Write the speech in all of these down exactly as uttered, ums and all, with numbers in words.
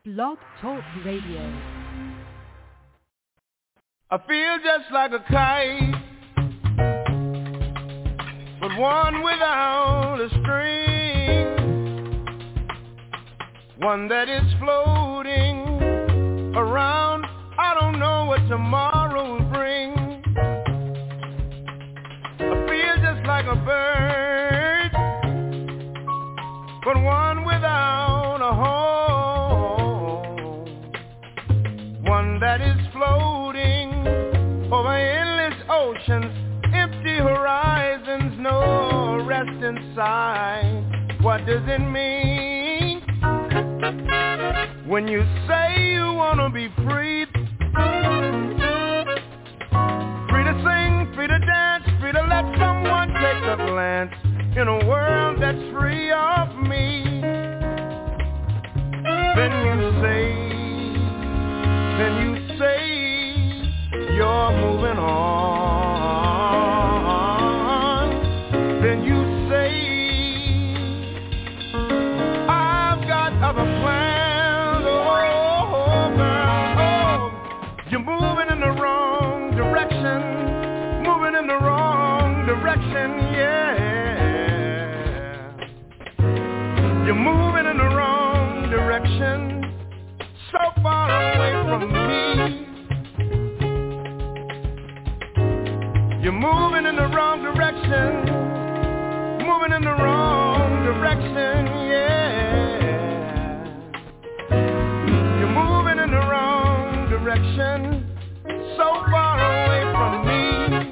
Blog Talk Radio. I feel just like a kite, but one without a string, one that is floating around. I don't know what tomorrow will bring. I feel just like a bird, but one without a home, one that is floating over endless oceans, empty horizons, no rest inside. What does it mean when you say you want to be free? Free to sing, free to dance, free to let someone take a glance in a world that's free of me. Then you say, then you say you're moving on. Then you say, I've got other plans. Oh, girl, oh, you're moving in the wrong direction, moving in the wrong direction, yeah. You're moving in the wrong direction, so far away from me. You're moving in the wrong direction, moving in the wrong direction, yeah. You're moving in the wrong direction, so far away from me.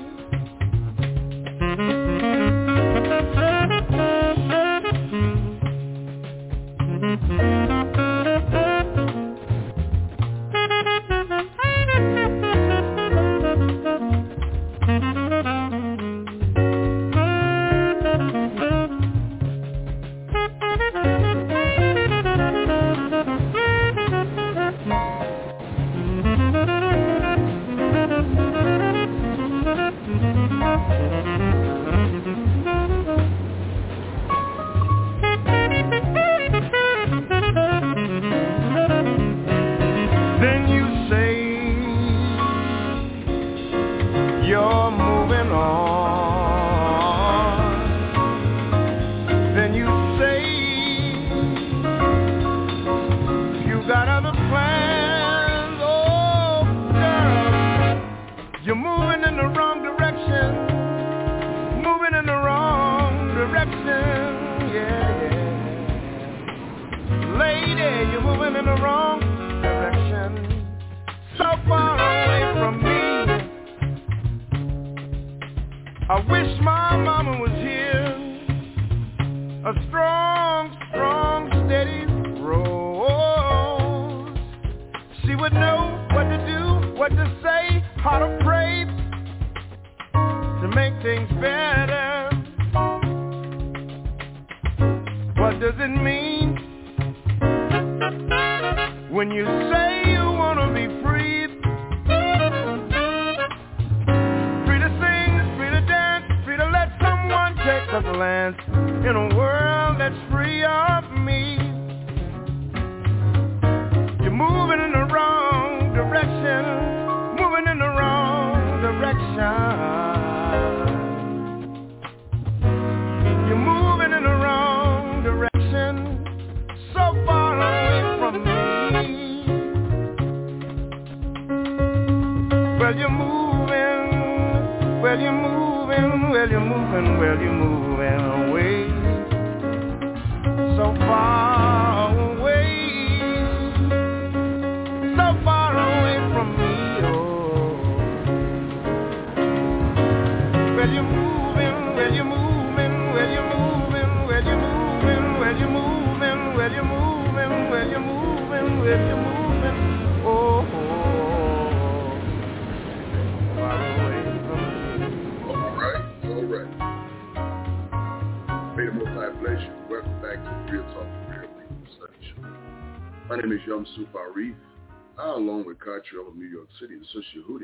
Along with Cartrell of New York City, the Sister Hootie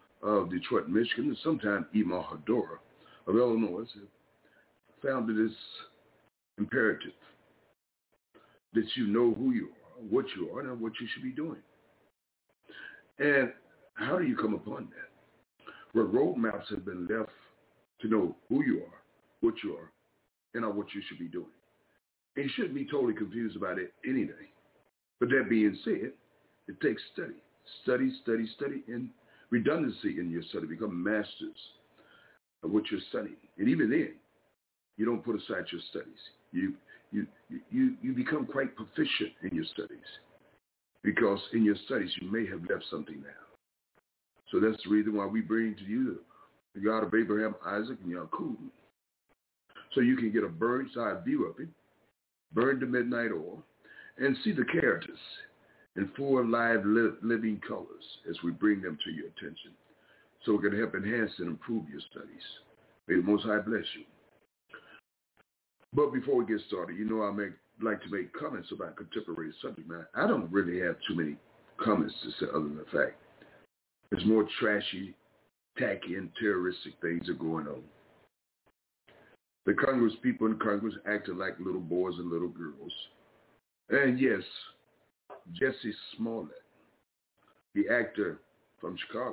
of Detroit, Michigan, and sometime Ema Hedora of Illinois, have found that it's imperative that you know who you are, what you are and what you should be doing. And how do you come upon that? Well, roadmaps have been left to know who you are, what you are, and what you should be doing. And you shouldn't be totally confused about it anything. But that being said, it takes study. Study, study, study, and redundancy in your study. Become masters of what you're studying. And even then, you don't put aside your studies. You you you you become quite proficient in your studies. Because in your studies, you may have left something out. So that's the reason why we bring to you the, the God of Abraham, Isaac, and Jacob. So you can get a bird's eye view of it, burn the midnight oil, and see the characters in four live li- living colors as we bring them to your attention. So it can help enhance and improve your studies. May the Most High bless you. But before we get started, you know I make like to make comments about contemporary subject matter. I don't really have too many comments to say other than the fact there's more trashy, tacky, and terroristic things are going on. The Congress people in Congress acting like little boys and little girls. And yes, Jesse Smollett, the actor from Chicago,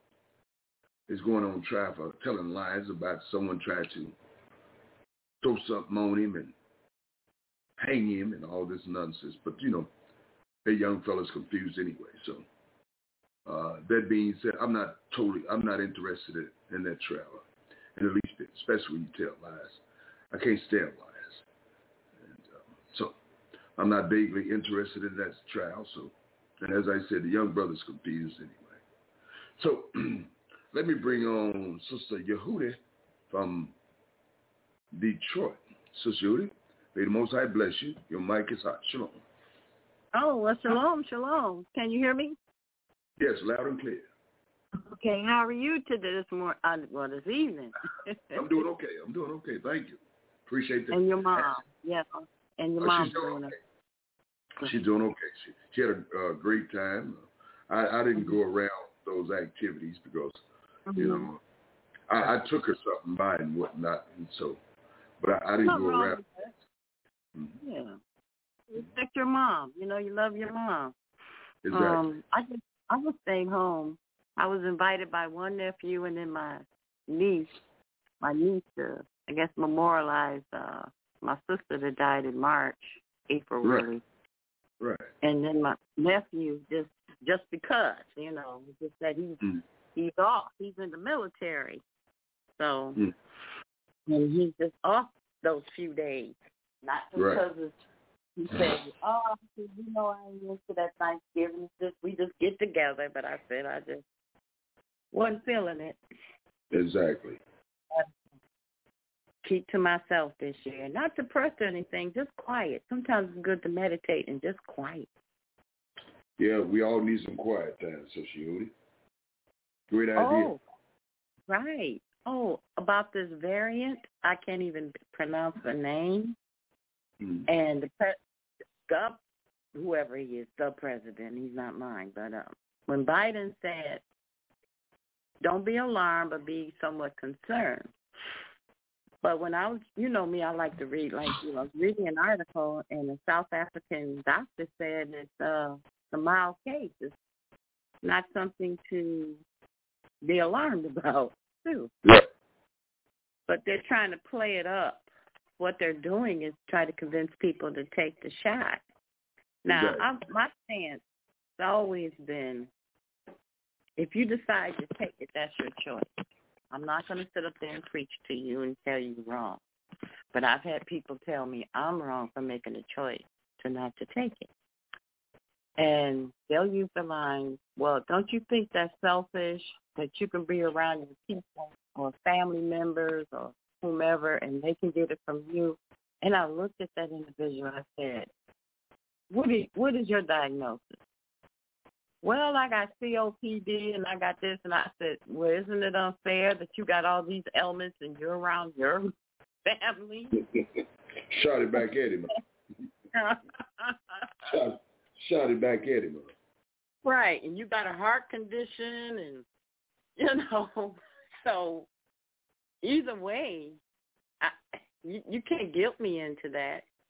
is going on trial for telling lies about someone trying to throw something on him and hang him and all this nonsense. But, you know, that young fella's confused anyway. So uh, that being said, I'm not totally, I'm not interested in, in that trial. And at least, especially when you tell lies. I can't stand lies. And um, so I'm not vaguely interested in that trial. So, and as I said, the young brother's confused anyway. So let me bring on Sister Yehudi from Detroit. Sister Yehudi, may the Most High bless you. Your mic is hot. Shalom. Oh, well, shalom, shalom. Can you hear me? Yes, loud and clear. Okay, how are you today this morning? Uh, well, this evening. I'm doing okay. I'm doing okay. Thank you. Appreciate that. And your mom, yeah. And your oh, mom's she's doing, doing okay. it. She's doing okay. She, she had a uh, great time. I, I didn't mm-hmm. go around those activities because, mm-hmm. you know, I, I took her something by and whatnot, and so, but I, I didn't Nothing go wrong around. With that. Mm-hmm. Yeah. Respect your mom. You know, you love your mom. Exactly. Um, I just, I just stayed home. I was invited by one nephew and then my niece, my niece, uh, I guess, memorialized uh, my sister that died in March, April, right. really. Right. And then my nephew, just just because, you know, just that he's mm. he's off. He's in the military, so mm. and he's just off those few days. Not because right. of, he said, oh, you know, I ain't into that Thanksgiving. It's just we just get together. But I said I just wasn't feeling it. Exactly. Keep to myself this year. Not depressed or anything, just quiet. Sometimes it's good to meditate and just quiet. Yeah, we all need some quiet time, Sister Yehudi. Great idea. Oh, right. Oh, about this variant, I can't even pronounce the name. Mm. And the pre- gov, whoever he is, the president, he's not mine, but um, when Biden said, don't be alarmed, but be somewhat concerned. But when I was, you know me, I like to read, like, you know, I was reading an article, and a South African doctor said it's uh, a mild case. It's not something to be alarmed about, too. Yeah. But they're trying to play it up. What they're doing is try to convince people to take the shot. Now, exactly. I'm, my stance has always been, if you decide to take it, that's your choice. I'm not going to sit up there and preach to you and tell you wrong. But I've had people tell me I'm wrong for making a choice to not to take it. And they'll use the line, well, don't you think that's selfish, that you can be around your people or family members or whomever and they can get it from you? And I looked at that individual and I said, what is, what is your diagnosis? Well, I got C O P D and I got this, and I said, well, isn't it unfair that you got all these ailments and you're around your family? Shot it back at him. shot, shot it back at him. Right, and you got a heart condition, and, you know, so either way, I, you, you can't guilt me into that.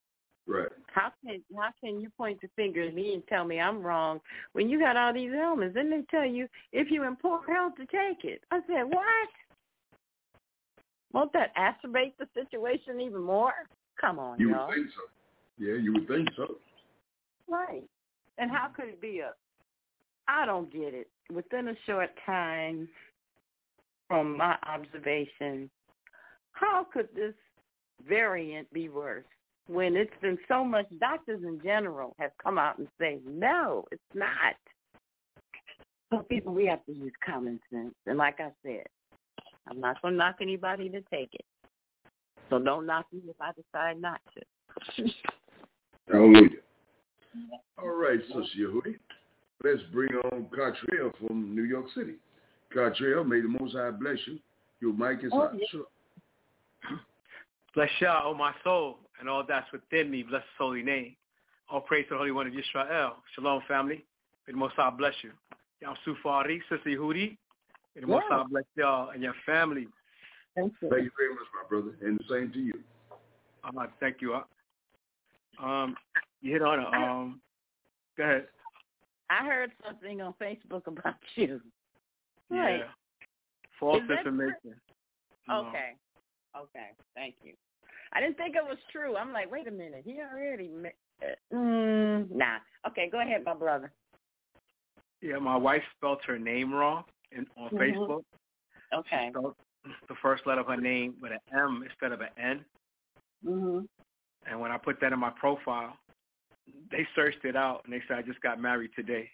Right. How can how can you point the finger at me and tell me I'm wrong when you got all these ailments? Then they tell you if you're in poor health to take it. I said, what? Won't that acerbate the situation even more? Come on, you y'all. would think so. Yeah, you would think so. Right. And how could it be a, I don't get it. Within a short time, from my observation, how could this variant be worse when it's been so much, doctors in general have come out and say, no, it's not. So people, we have to use common sense. And like I said, I'm not going to knock anybody to take it. So don't knock me if I decide not to. Hallelujah. All right, Sister Yehudi. Let's bring on Cartrell from New York City. Cartrell, may the Most High bless you. Your mic is hot. Sure. Bless Yah, O my soul, and all that's within me. Bless His holy name. All praise to the Holy One of Yisrael. Shalom, family. May the Most High bless you. Yam Sufari, Sister Yehudi. May the Most High bless y'all and your family. Thank you. Thank you very much, my brother, and the same to you. Uh, thank you. Um, you hit on it. Um, go ahead. I heard something on Facebook about you. Yeah. Right. False Is that information. No. Okay. Okay. Thank you. I didn't think it was true. I'm like, wait a minute. He already. Ma- mm, nah. Okay. Go ahead, my brother. Yeah, my wife spelled her name wrong in, on Mm-hmm. Facebook. Okay. She spelled the first letter of her name with an M instead of an N. Mhm. And when I put that in my profile, they searched it out and they said I just got married today.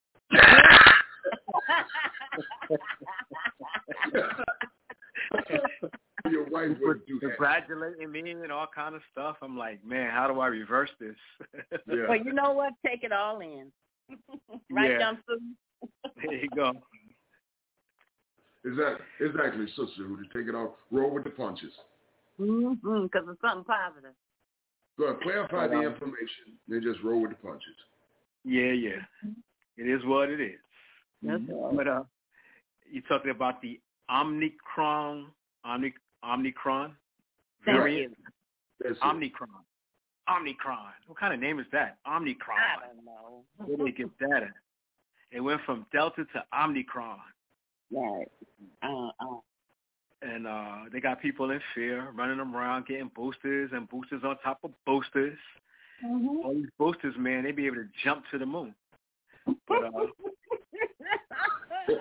Your wife would do that. Congratulating me and all kind of stuff. I'm like, man, how do I reverse this? Yeah. Well, you know what? Take it all in. Right, Yeah. Johnson? There you go. Exactly, exactly, Sister Yehudi. Take it off. Roll with the punches. Mm-hmm. Because it's something positive. Go ahead, clarify the information, then just roll with the punches. Yeah, yeah. It is what it is. That's Mm-hmm. But uh, you're talking about the Omicron, Omni, Omicron Thank variant? you. That's Omicron. Omicron. What kind of name is that? Omicron. I don't know. Where did they get that at? It went from Delta to Omicron. Right. Uh, uh. And uh, they got people in fear, running around, getting boosters and boosters on top of boosters. Mm-hmm. All these boosters, man, they be able to jump to the moon. But, uh, That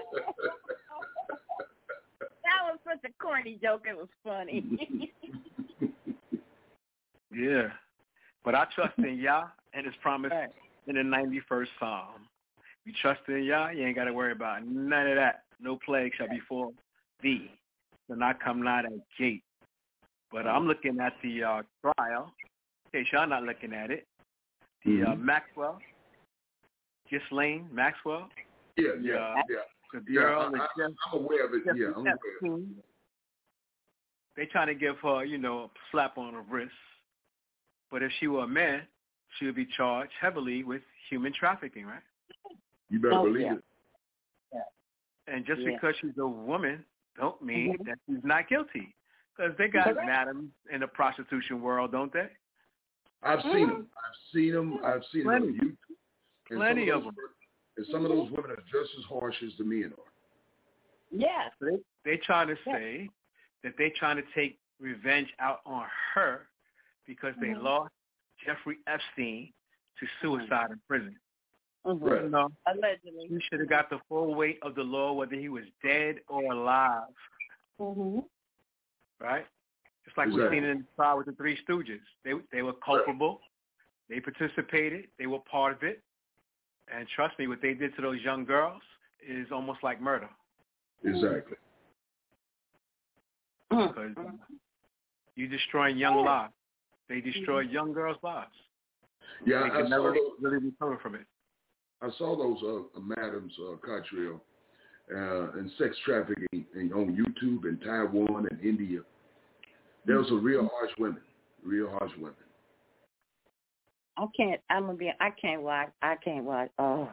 was such a corny joke. It was funny. yeah. But I trust in Yah and His promise Right. in the ninety-first Psalm. You trust in Yah, you ain't got to worry about none of that. No plague shall befall thee. Do not come nigh that gate. But I'm looking at the uh, trial. In case y'all not looking at it. The mm-hmm. uh, Maxwell, Ghislaine Maxwell. Yeah, yeah, Yeah. yeah. The Yeah, girl I, is I, just, I'm aware of it. just Yeah, I'm aware of it. They trying to give her, you know, a slap on the wrist. But if she were a man, she would be charged heavily with human trafficking, right? You better Oh, believe yeah. it. And just Yeah. because she's a woman don't mean Mm-hmm. that she's not guilty. Because they got Correct. madams in the prostitution world, don't they? I've Mm-hmm. seen them. I've seen them. I've seen them Plenty. on YouTube. And Plenty some of those, them. And some of those women are just as harsh as the men are. Yeah. They they trying to say that they trying to take revenge out on her because they Mhm. lost Jeffrey Epstein to suicide in prison. Mm-hmm. Right. You know, Allegedly. he should have got the full weight of the law, whether he was dead or alive, Mm-hmm. right? Just like Exactly. we've seen in the trial with the Three Stooges. They they were culpable. They participated. They were part of it. And trust me, what they did to those young girls is almost like murder. Exactly. Because you destroying young lives. They destroy young girls' lives. Yeah, They I can saw never those. really recover from it. I saw those uh, madams, uh, Cartrell, uh, and sex trafficking in, on YouTube in Taiwan and India. Those are real harsh women. Real harsh women. I can't. I'm gonna be. I can't watch. I can't watch. Oh,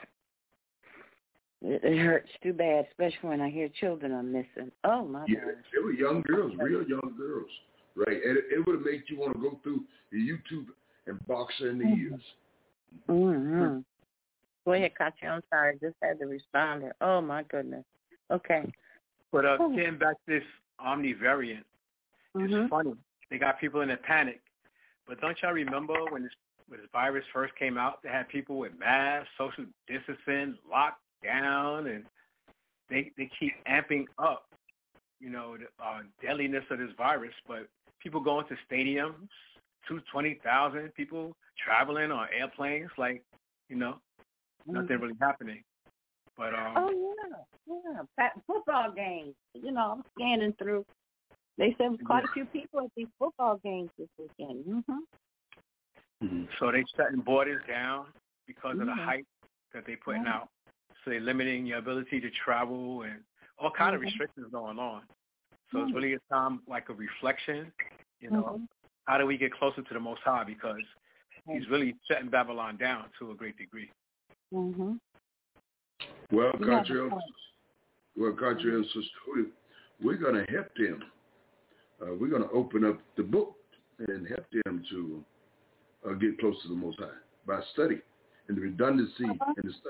it, it hurts too bad, especially when I hear children are missing. Oh my Yeah, God. they were young girls, real young girls, right? And it, it would make you want to go through the YouTube and box her in the mm-hmm. ears. Mm-hmm. Go ahead, Katya. I'm sorry. I just had to respond. Oh, my goodness. Okay. But uh, getting back to this Omni variant, mm-hmm. it's funny. They got people in a panic. But don't y'all remember when this, when this virus first came out, they had people with masks, social distancing, locked down, and they they keep amping up, you know, the uh, deadliness of this virus. But people going to stadiums, two twenty thousand people traveling on airplanes, like, you know, mm-hmm. nothing really happening. But um, oh yeah, yeah, Pat, football games. You know, I'm scanning through. They said quite a few people at these football games this weekend. Mm-hmm. Mm-hmm. So they shutting borders down because mm-hmm. of the hype that they putting mm-hmm. out. So they're limiting your ability to travel and all kind mm-hmm. of restrictions going on. So mm-hmm. it's really a time like a reflection. You know, mm-hmm. how do we get closer to the Most High? Because He's really shutting Babylon down to a great degree. Mm-hmm. Well, Cottrell, well, Cottrell and Sister, we're going to help them. Uh, we're going to open up the book and help them to uh, get close to the Most High by study and the redundancy uh-huh. in the study.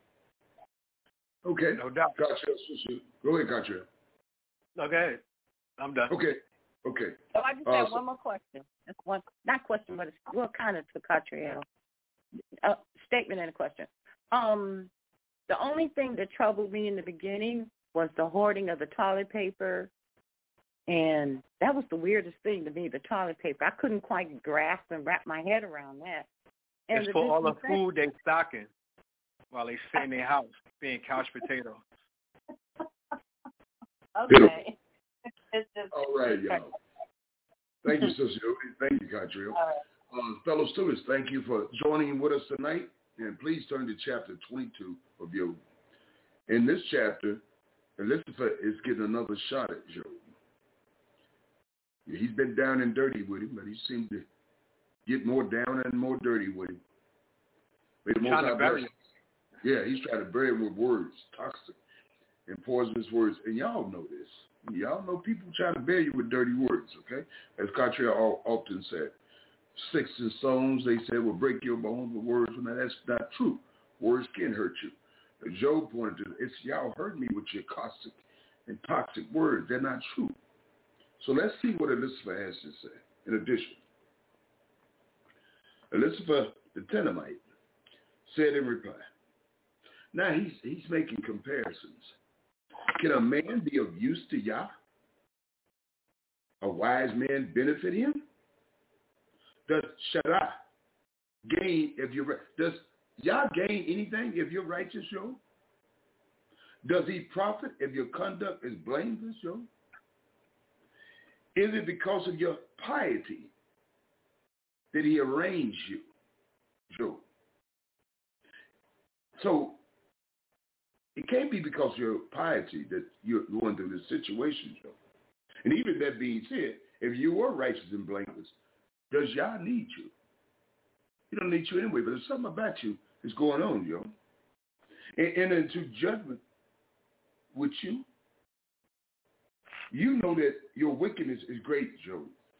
Okay. No doubt. Cottrell, Sister, go ahead, Cottrell. Okay. I'm done. Okay. Okay. So I just uh, have so, one more question. It's one, not question, but it's well, kind of to Cottrell. A statement and a question. Um, the only thing that troubled me in the beginning was the hoarding of the toilet paper. And that was the weirdest thing to me, the toilet paper. I couldn't quite grasp and wrap my head around that. And it's for all the food they stocking while they sit in their house being couch potatoes. Okay. It's just, all right, y'all. Thank you, Sister Jody. Thank you, Cottrell. Right. Uh, fellow students, thank you for joining with us tonight. And please turn to chapter twenty-two of Job. In this chapter, Elizabeth is getting another shot at Job. He's been down and dirty with him, but he seemed to get more down and more dirty with him. He's trying to bury him. Yeah, he's trying to bury him with words, toxic and poisonous words. And y'all know this. Y'all know people trying to bury you with dirty words, okay? As Cottrell often said, sticks and stones, they said, will break your bones with words. Well, now, that's not true. Words can hurt you. As Job pointed to, it's y'all hurt me with your caustic and toxic words. They're not true. So let's see what Elizabeth has to say. In addition, Elizabeth the Tenemite said in reply, now he's, he's making comparisons. Can a man be of use to Yah? A wise man benefit him? Does Shaddai gain if you're does Yah gain anything if you're righteous, Job? Does he profit if your conduct is blameless, Job? Is it because of your piety that he arranged you, Job? So it can't be because of your piety that you're going through this situation, Job. And even that being said, if you were righteous and blameless, does Yah need you? He don't need you anyway, but there's something about you that's going on, Job. And, and into judgment with you, you know that your wickedness is great, Job.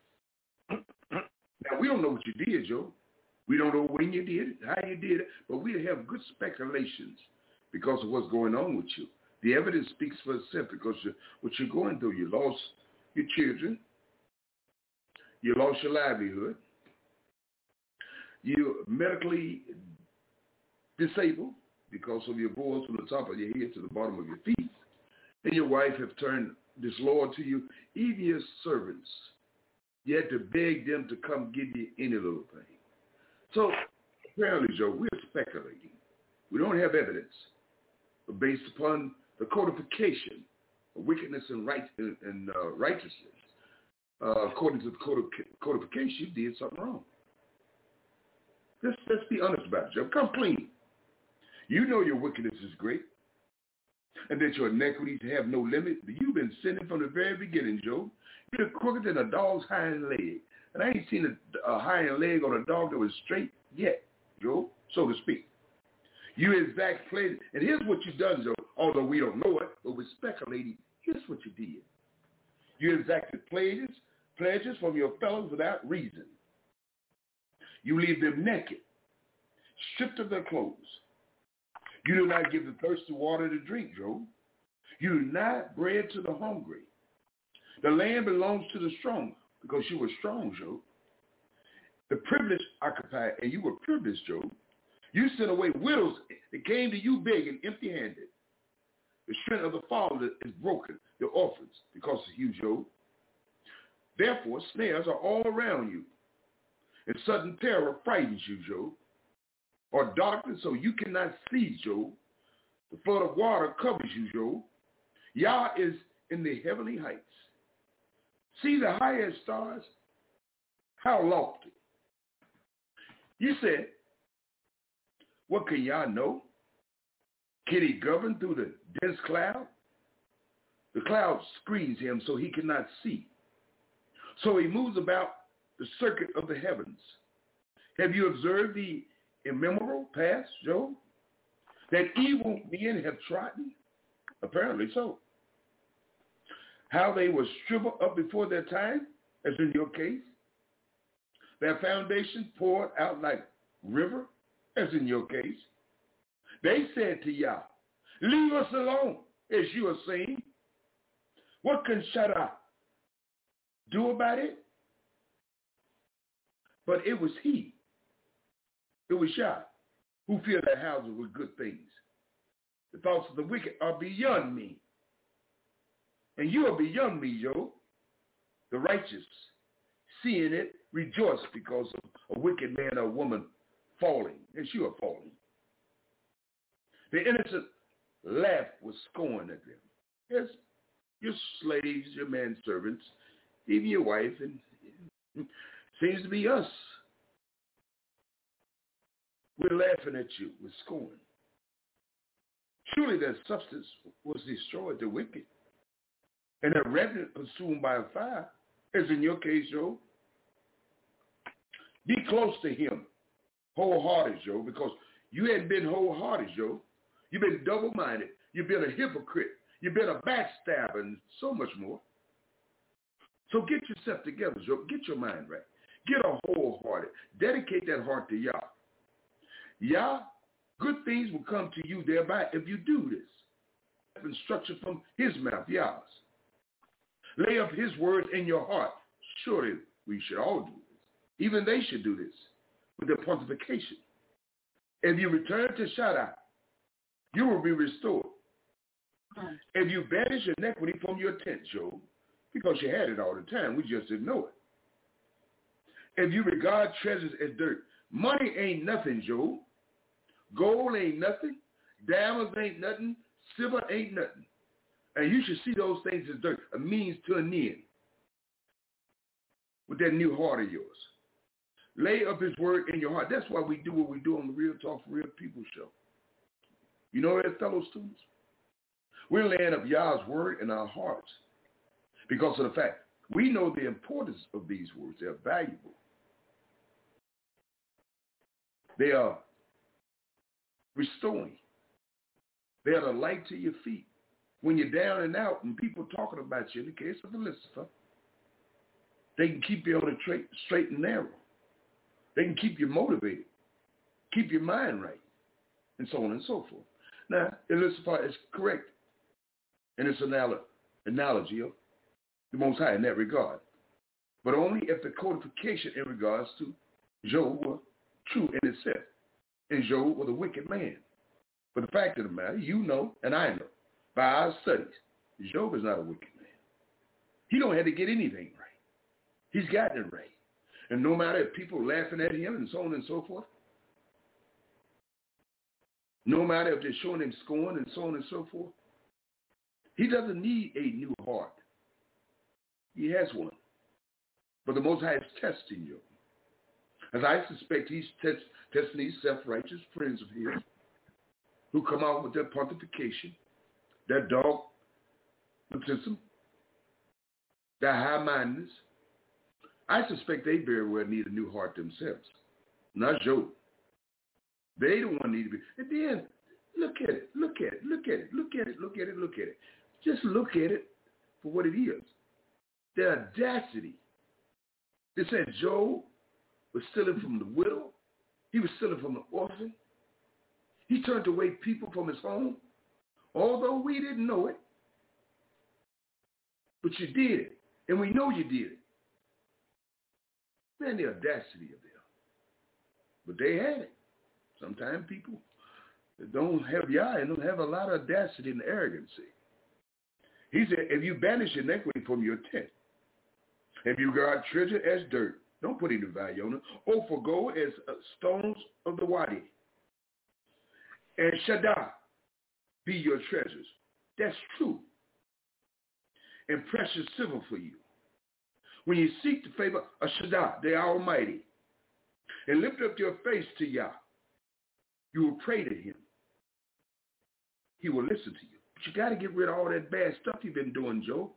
Now, we don't know what you did, Job. We don't know when you did it, how you did it, but we have good speculations because of what's going on with you. The evidence speaks for itself because you, what you're going through, you lost your children, you lost your livelihood, you're medically disabled because of your boils from the top of your head to the bottom of your feet, and your wife have turned disloyal to you, even your servants. You had to beg them to come give you any little thing. So apparently, Joe, we're speculating. We don't have evidence, but based upon the codification of wickedness and, right, and, and uh, righteousness, uh, according to the codific- codification, you did something wrong. Let's, let's be honest about it, Joe. Come clean. You know your wickedness is great, and that your iniquities have no limit. You've been sinning from the very beginning, Job. You're crooked than a dog's hind leg. And I ain't seen a, a hind leg on a dog that was straight yet, Job, so to speak. You exact pledges. And here's what you've done, Job, although we don't know it, but we're speculating. Here's what you did. You exacted pledges, pledges from your fellows without reason. You leave them naked, stripped of their clothes. You do not give the thirsty water to drink, Job. You do not bread to the hungry. The land belongs to the strong because you were strong, Job. The privileged occupied, and you were privileged, Job. You sent away widows that came to you big and empty-handed. The strength of the father is broken, the orphans, because of you, Job. Therefore, snares are all around you, and sudden terror frightens you, Job. Or darkness so you cannot see, Job. The flood of water covers you, Job. Yah is in the heavenly heights. See the highest stars? How lofty. You said, what can Yah know? Can he govern through the dense cloud? The cloud screens him so he cannot see. So he moves about the circuit of the heavens. Have you observed the immemorial past, Job? That evil men have trodden? Apparently so. How they were shriveled up before their time, as in your case. Their foundation poured out like river, as in your case. They said to Yah, leave us alone, as you are saying. What can Shaddai do about it? But it was he, it was Yah, who filled their houses with good things. The thoughts of the wicked are beyond me. And you are beyond me, Job. The righteous, seeing it, rejoice because of a wicked man or woman falling, as you are falling. The innocent laugh with scorn at them. Yes, your slaves, your manservants, even your wife, and it seems to be us. We're laughing at you with scorn. Surely their substance was destroyed, the wicked, and their revenue consumed by a fire, as in your case, Job. Be close to him, wholehearted, Job, because you hadn't been wholehearted, Job. You've been double-minded. You've been a hypocrite. You've been a backstabber and so much more. So get yourself together, Job. Get your mind right. Get a wholehearted. Dedicate that heart to Yah. Yah, good things will come to you thereby if you do this. Instruction from his mouth, Yah's. Lay up his word in your heart. Surely we should all do this. Even they should do this with their pontification. If you return to Shaddai, you will be restored. If you banish iniquity from your tent, Job, because you had it all the time, we just didn't know it. If you regard treasures as dirt, money ain't nothing, Job. Gold ain't nothing. Diamonds ain't nothing. Silver ain't nothing. And you should see those things as dirt, a means to an end with that new heart of yours. Lay up his word in your heart. That's why we do what we do on the Real Talk for Real People show. You know that, fellow students? We're laying up Yah's word in our hearts because of the fact we know the importance of these words. They're valuable. They are restoring. They are the light to your feet. When you're down and out and people talking about you, in the case of Lucifer, they can keep you on the tra- straight and narrow. They can keep you motivated, keep your mind right, and so on and so forth. Now, Lucifer is correct in its anal- analogy of the Most High in that regard, but only if the codification in regards to Job were true in itself, and Job was a wicked man. But the fact of the matter, you know, and I know, by our studies, Job is not a wicked man. He don't have to get anything right. He's gotten it right. And no matter if people are laughing at him and so on and so forth, no matter if they're showing him scorn and so on and so forth, he doesn't need a new heart. He has one. But the Most High is testing you. As I suspect he's test, testing these self-righteous friends of his who come out with their pontification, their dogmatism, their high-mindedness. I suspect they very well need a new heart themselves, not Job. They don't want to need to be. And then, look at it, look at it, look at it, look at it, look at it, look at it. Just look at it for what it is. The audacity. It said Job was stealing from the widow. He was stealing from the orphan. He turned away people from his home, although we didn't know it. But you did it, and we know you did it. Man, the audacity of them. But they had it. Sometimes people that don't have Yah and don't have a lot of audacity and arrogancy. He said, if you banish iniquity from your tent, if you regard treasure as dirt, don't put any value on it, or forgo as uh, stones of the wadi, and Shaddai be your treasures. That's true. And precious silver for you. When you seek the favor of Shaddai, the Almighty, and lift up your face to Yah, you will pray to him. He will listen to you. But you got to get rid of all that bad stuff you've been doing, Joe.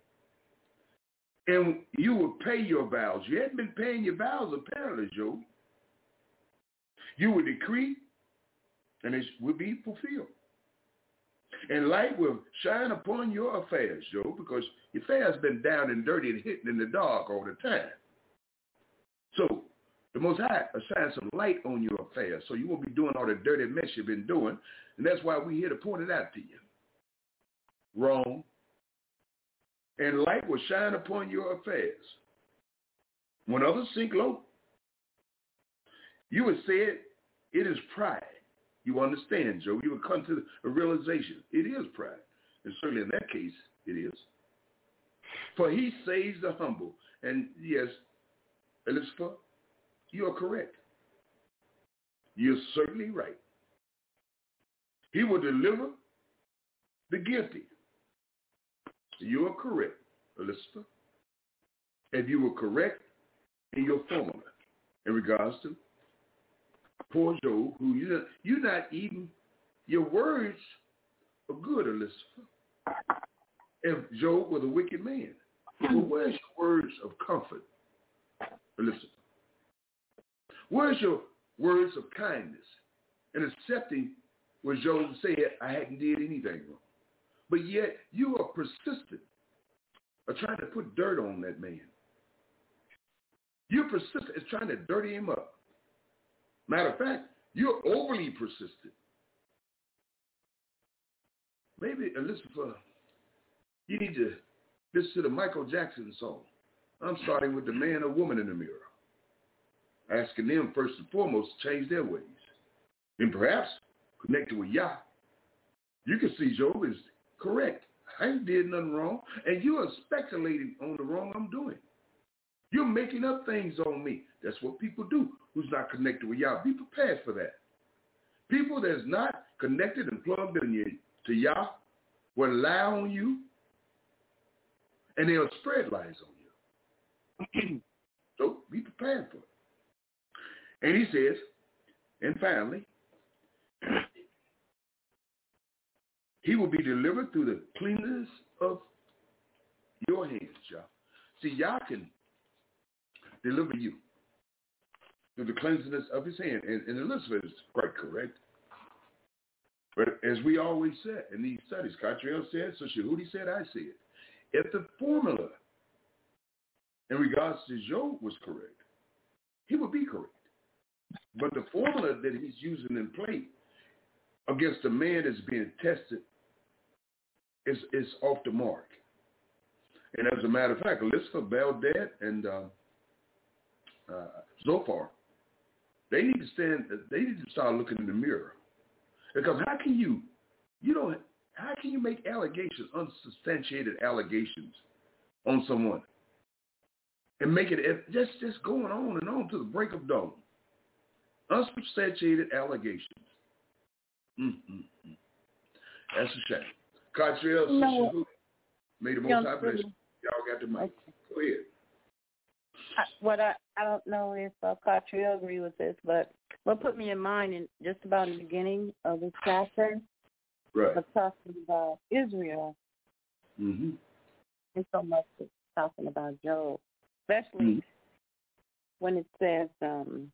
And you will pay your vows. You hadn't been paying your vows apparently, Joe. You will decree, and it will be fulfilled. And light will shine upon your affairs, Joe, because your affairs been down and dirty and hidden in the dark all the time. So the Most High will shine some light on your affairs, so you won't be doing all the dirty mess you've been doing. And that's why we're here to point it out to you. Wrong. And light will shine upon your affairs. When others sink low, you would say it, it is pride. You understand, Joe. You would come to a realization. It is pride. And certainly in that case, it is. For he saves the humble. And yes, Elizabeth, you are correct. You're certainly right. He will deliver the guilty. You are correct, Elizabeth. And you were correct in your formula in regards to poor Job, who you're, you're not even, your words are good, Elizabeth. If Job was a wicked man, well, where's your words of comfort, Elizabeth? Where's your words of kindness and accepting what Job said, I hadn't did anything wrong? But yet you are persistent of trying to put dirt on that man. You're persistent in trying to dirty him up. Matter of fact, you're overly persistent. Maybe, Elizabeth, you need to listen to the Michael Jackson song. I'm starting with the man or woman in the mirror. Asking them first and foremost to change their ways. And perhaps connected with Yah. You can see Job is correct. I ain't did nothing wrong. And you are speculating on the wrong I'm doing. You're making up things on me. That's what people do who's not connected with Yah. Be prepared for that. People that's not connected and plugged in you, to Yah will lie on you, and they'll spread lies on you. So be prepared for it. And he says, and finally, he will be delivered through the cleanness of your hands, Yah. See, Yah can deliver you through the cleanliness of his hand. And, and Elizabeth is quite correct. But as we always said in these studies, Cottrell said, so Shehudi said, I said, if the formula in regards to Job was correct, he would be correct. But the formula that he's using in play against a man that's being tested is, is off the mark. And as a matter of fact, Elizabeth, Baldad, and uh, uh, Zophar, they need to stand, they need to start looking in the mirror. Because how can you, you don't, how can you make allegations, unsubstantiated allegations on someone and make it just, just going on and on to the break of dawn? Unsubstantiated allegations. Mm-hmm. That's a shame. Cottrell, no. May the Most High bless you. Y'all got the mic. Okay. Go ahead. I, what I, I don't know if uh, Cottrell agree with this, but what put me in mind in just about the beginning of this chapter right. was talking about Israel. Mm-hmm. And so much it's talking about Job, especially mm-hmm. when it says, um,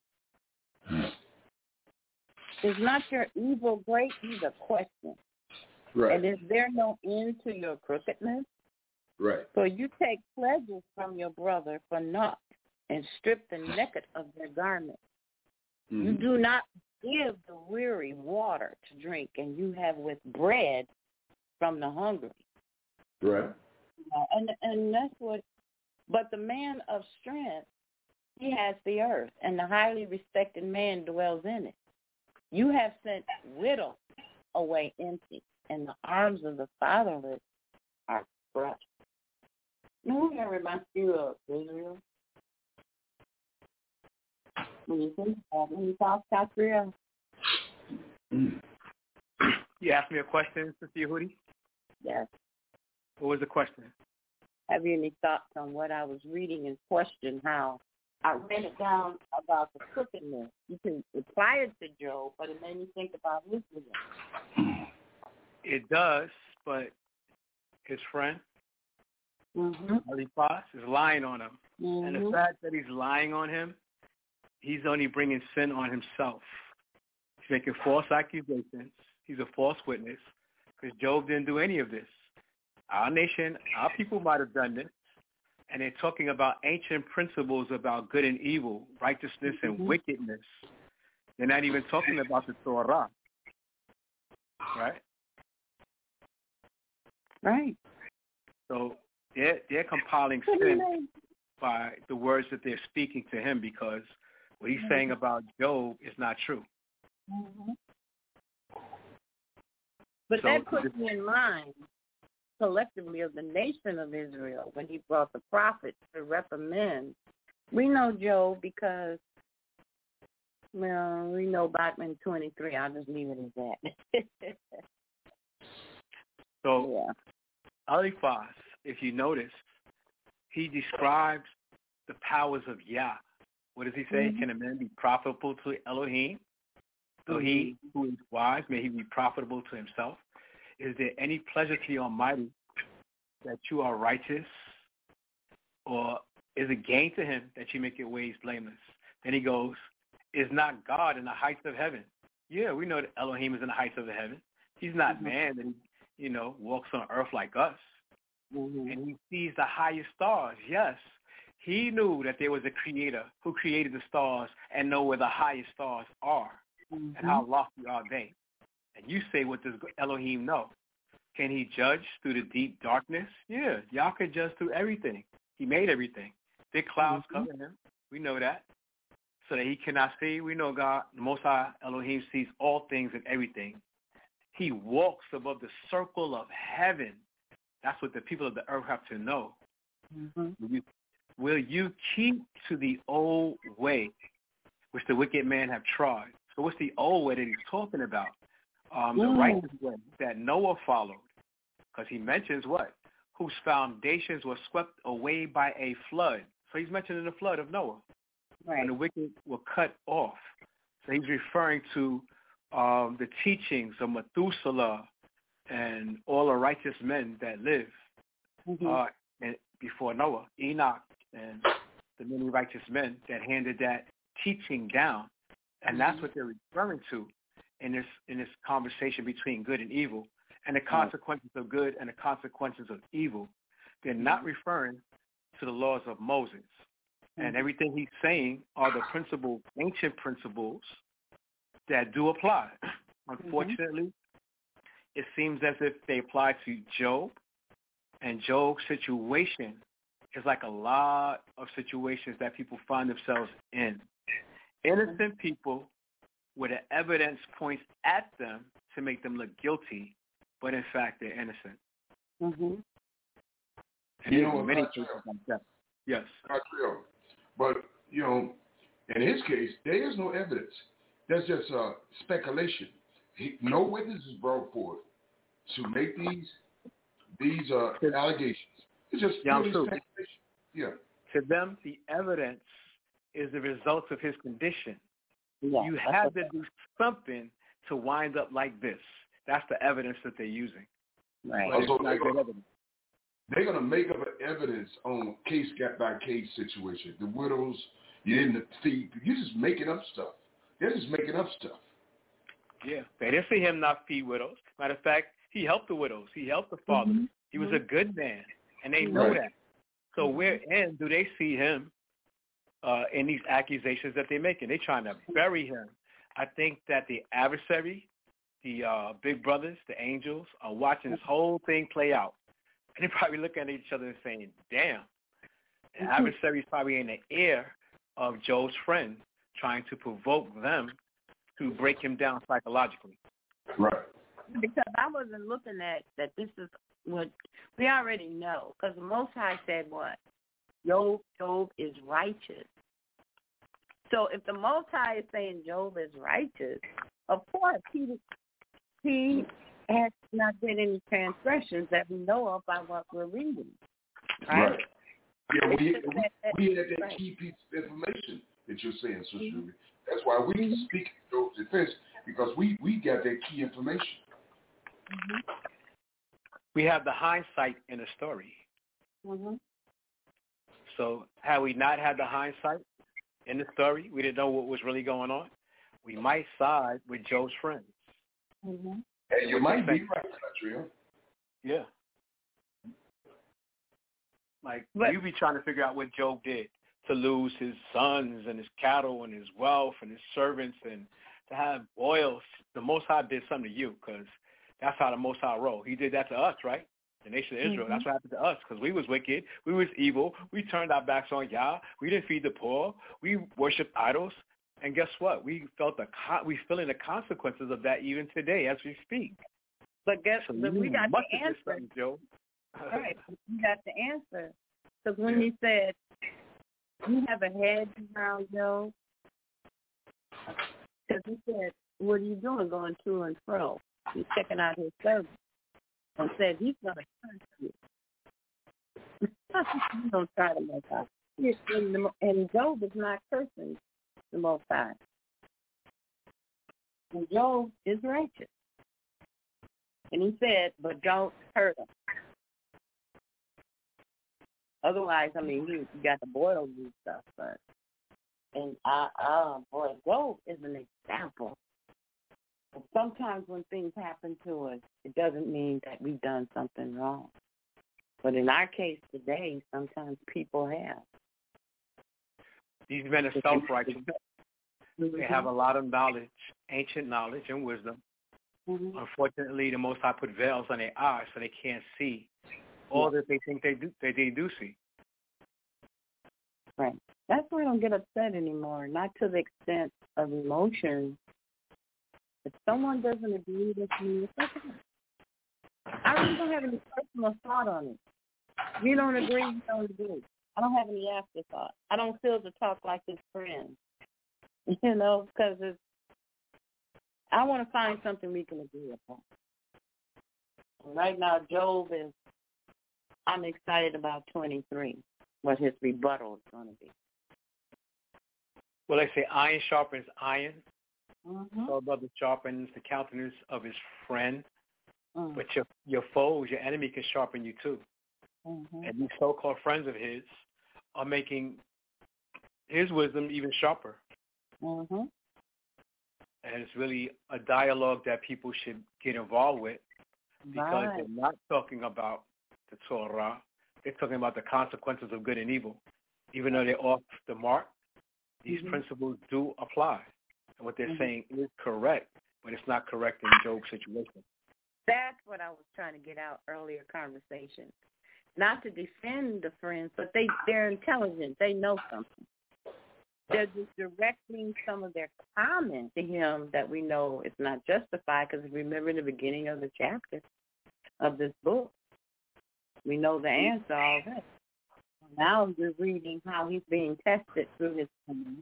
is not your evil great? He's a question. Right. And is there no end to your crookedness? Right. So you take pledges from your brother for naught. and strip the naked of their garments. Mm-hmm. You do not give the weary water to drink, and you have with bread from the hungry. Right. Uh, and and that's what. But the man of strength, he has the earth, and the highly respected man dwells in it. You have sent widows away empty, and the arms of the fatherless are crushed. Who that reminds you of, Israel? When you think about it, when you talk about Israel. You asked me a question, Sister Yehudi? Yes. What was the question? Have you any thoughts on what I was reading and question how I read it down about the crookedness? You can apply it to Job, but it made me think about Israel. It does, but his friend, Mm-hmm. Eliphaz, is lying on him. Mm-hmm. And the fact that he's lying on him, he's only bringing sin on himself. He's making false accusations. He's a false witness because Job didn't do any of this. Our nation, our people might have done this, and they're talking about ancient principles about good and evil, righteousness and Mm-hmm. wickedness. They're not even talking about the Torah, right? Right. So they're, they're compiling sin by the words that they're speaking to him because what he's saying about Job is not true. Mm-hmm. But So- that puts me in mind collectively of the nation of Israel when he brought the prophets to reprimand. We know Job because, well, we know Bachman twenty-three. I'll just leave it as that. So yeah. Eliphaz, if you notice, he describes the powers of Yah. What does he say? Mm-hmm. Can a man be profitable to Elohim? So he who is wise, may he be profitable to himself. Is there any pleasure to the Almighty that you are righteous? Or is it gain to him that you make your ways blameless? Then he goes, is not God in the heights of heaven? Yeah, we know that Elohim is in the heights of the heaven. He's not Mm-hmm. man that he, you know, walks on earth like us. Mm-hmm. And he sees the highest stars. Yes, he knew that there was a creator who created the stars and know where the highest stars are Mm-hmm. and how lofty are they. And you say, what does Elohim know? Can he judge through the deep darkness? Yeah, Yah can judge through everything. He made everything. Thick clouds Mm-hmm. cover him. We know that. So that he cannot see. We know God, the Most High Elohim, sees all things and everything. He walks above the circle of heaven. That's what the people of the earth have to know. Mm-hmm. Will you, will you keep to the old way, which the wicked man have trod? So what's the old way that he's talking about? Um, the Mm. righteous way that Noah followed. Because he mentions what? Whose foundations were swept away by a flood. So he's mentioning the flood of Noah. Right. When the wicked were cut off. So he's referring to um, the teachings of Methuselah and all the righteous men that lived Mm-hmm. uh, and before Noah, Enoch, and the many righteous men that handed that teaching down. And that's what they're referring to in this in this conversation between good and evil, and the consequences of good and the consequences of evil. They're not referring to the laws of Moses. And everything he's saying are the principles, ancient principles that do apply. Unfortunately, it seems as if they apply to Job, and Job's situation is like a lot of situations that people find themselves in. Innocent people where the evidence points at them to make them look guilty, but in fact they're innocent. Mm-hmm. And You there's know, many not cases true. like that. Yes. Not real. But, you know, in his case, there is no evidence. That's just uh, speculation. He, no witness is brought forth to make these these uh, allegations. It's just Yeah, I'm purely true. speculation. Yeah. To them, the evidence is the result of his condition. Yeah, You that's had what- to do something to wind up like this. That's the evidence that they're using. Right. But it's Also, not they're good gonna- evidence. They're going to make up an evidence on case by case situation. The widows, you didn't feed. You're just making up stuff. They're just making up stuff. Yeah. They didn't see him not feed widows. Matter of fact, he helped the widows. He helped the fathers. Mm-hmm. He was a good man, and they know Right. that. So wherein do they see him uh, in these accusations that they're making. They're trying to bury him. I think that the adversary, the uh, big brothers, the angels, are watching this whole thing play out. And they're probably looking at each other and saying, damn, the adversary is probably in the ear of Joe's friend, trying to provoke them to break him down psychologically. Right. Because I wasn't looking at that this is what we already know. Because the Most High said what? Job, Job is righteous. So if the Most High is saying Job is righteous, of course he he has not did any transgressions that we know of by what we're reading. Right? Right. Yeah, we, we, we had that right. key piece of information that you're saying, Sister mm-hmm. Ruby. That's why we can speak in Job's defense, because we, we got that key information. Mm-hmm. We have the hindsight in the story. Mm-hmm. So had we not had the hindsight in the story, we didn't know what was really going on, we might side with Job's friends. Mm-hmm. And you might be right, Tria. Yeah. Like, but, you be trying to figure out what Job did to lose his sons and his cattle and his wealth and his servants, and to have boils. The Most High did something to you, because that's how the Most High roll. He did that to us, right? The nation of Israel. Mm-hmm. That's what happened to us, because we was wicked. We was evil. We turned our backs on Yah. We didn't feed the poor. We worshiped idols. And guess what? We felt the con- we feeling the consequences of that even today as we speak. But guess so but we got the answer, Joe. Right, we got the answer. Because when yeah. he said, "You have a hedge around Job," because he said, "What are you doing, going to and fro?" He's checking out his servant, and said, "He's going to curse you." You don't try to make out. And Job is not cursing the Most High. And Job is righteous. And he said, but don't hurt him. Otherwise, I mean, you, you got the boils and stuff. But, and, uh, uh, boy, Job is an example. But sometimes when things happen to us, it doesn't mean that we've done something wrong. But in our case today, sometimes people have. These men are self-righteous. They have a lot of knowledge, ancient knowledge and wisdom. Mm-hmm. Unfortunately, the Most High put veils on their eyes so they can't see all that they think they do. That they do see. Right. That's why I don't get upset anymore. Not to the extent of emotion. If someone doesn't agree with me, it's okay. I really don't have any personal thought on it. If you don't agree, you don't agree. I don't have any afterthought. I don't feel to talk like his friend. You know, because it's, I want to find something we can agree upon. Right now, Job is, I'm excited about twenty-three, what his rebuttal is going to be. Well, they say iron sharpens iron. Mm-hmm. So brother sharpens the countenance of his friend. Mm-hmm. But your your foes, your enemy can sharpen you too. Mm-hmm. And these so-called friends of his are making his wisdom even sharper. Mm-hmm. And it's really a dialogue that people should get involved with, because right. they're not talking about the Torah. They're talking about the consequences of good and evil. Even though they're off the mark, these mm-hmm. principles do apply. And what they're mm-hmm. saying is correct, but it's not correct in Job's situation. That's what I was trying to get out earlier conversation. Not to defend the friends, but they, they're intelligent. They know something. They're just directing some of their comments to him that we know is not justified, because remember in the beginning of the chapter of this book, we know the answer already. Now we're reading how he's being tested through his comments.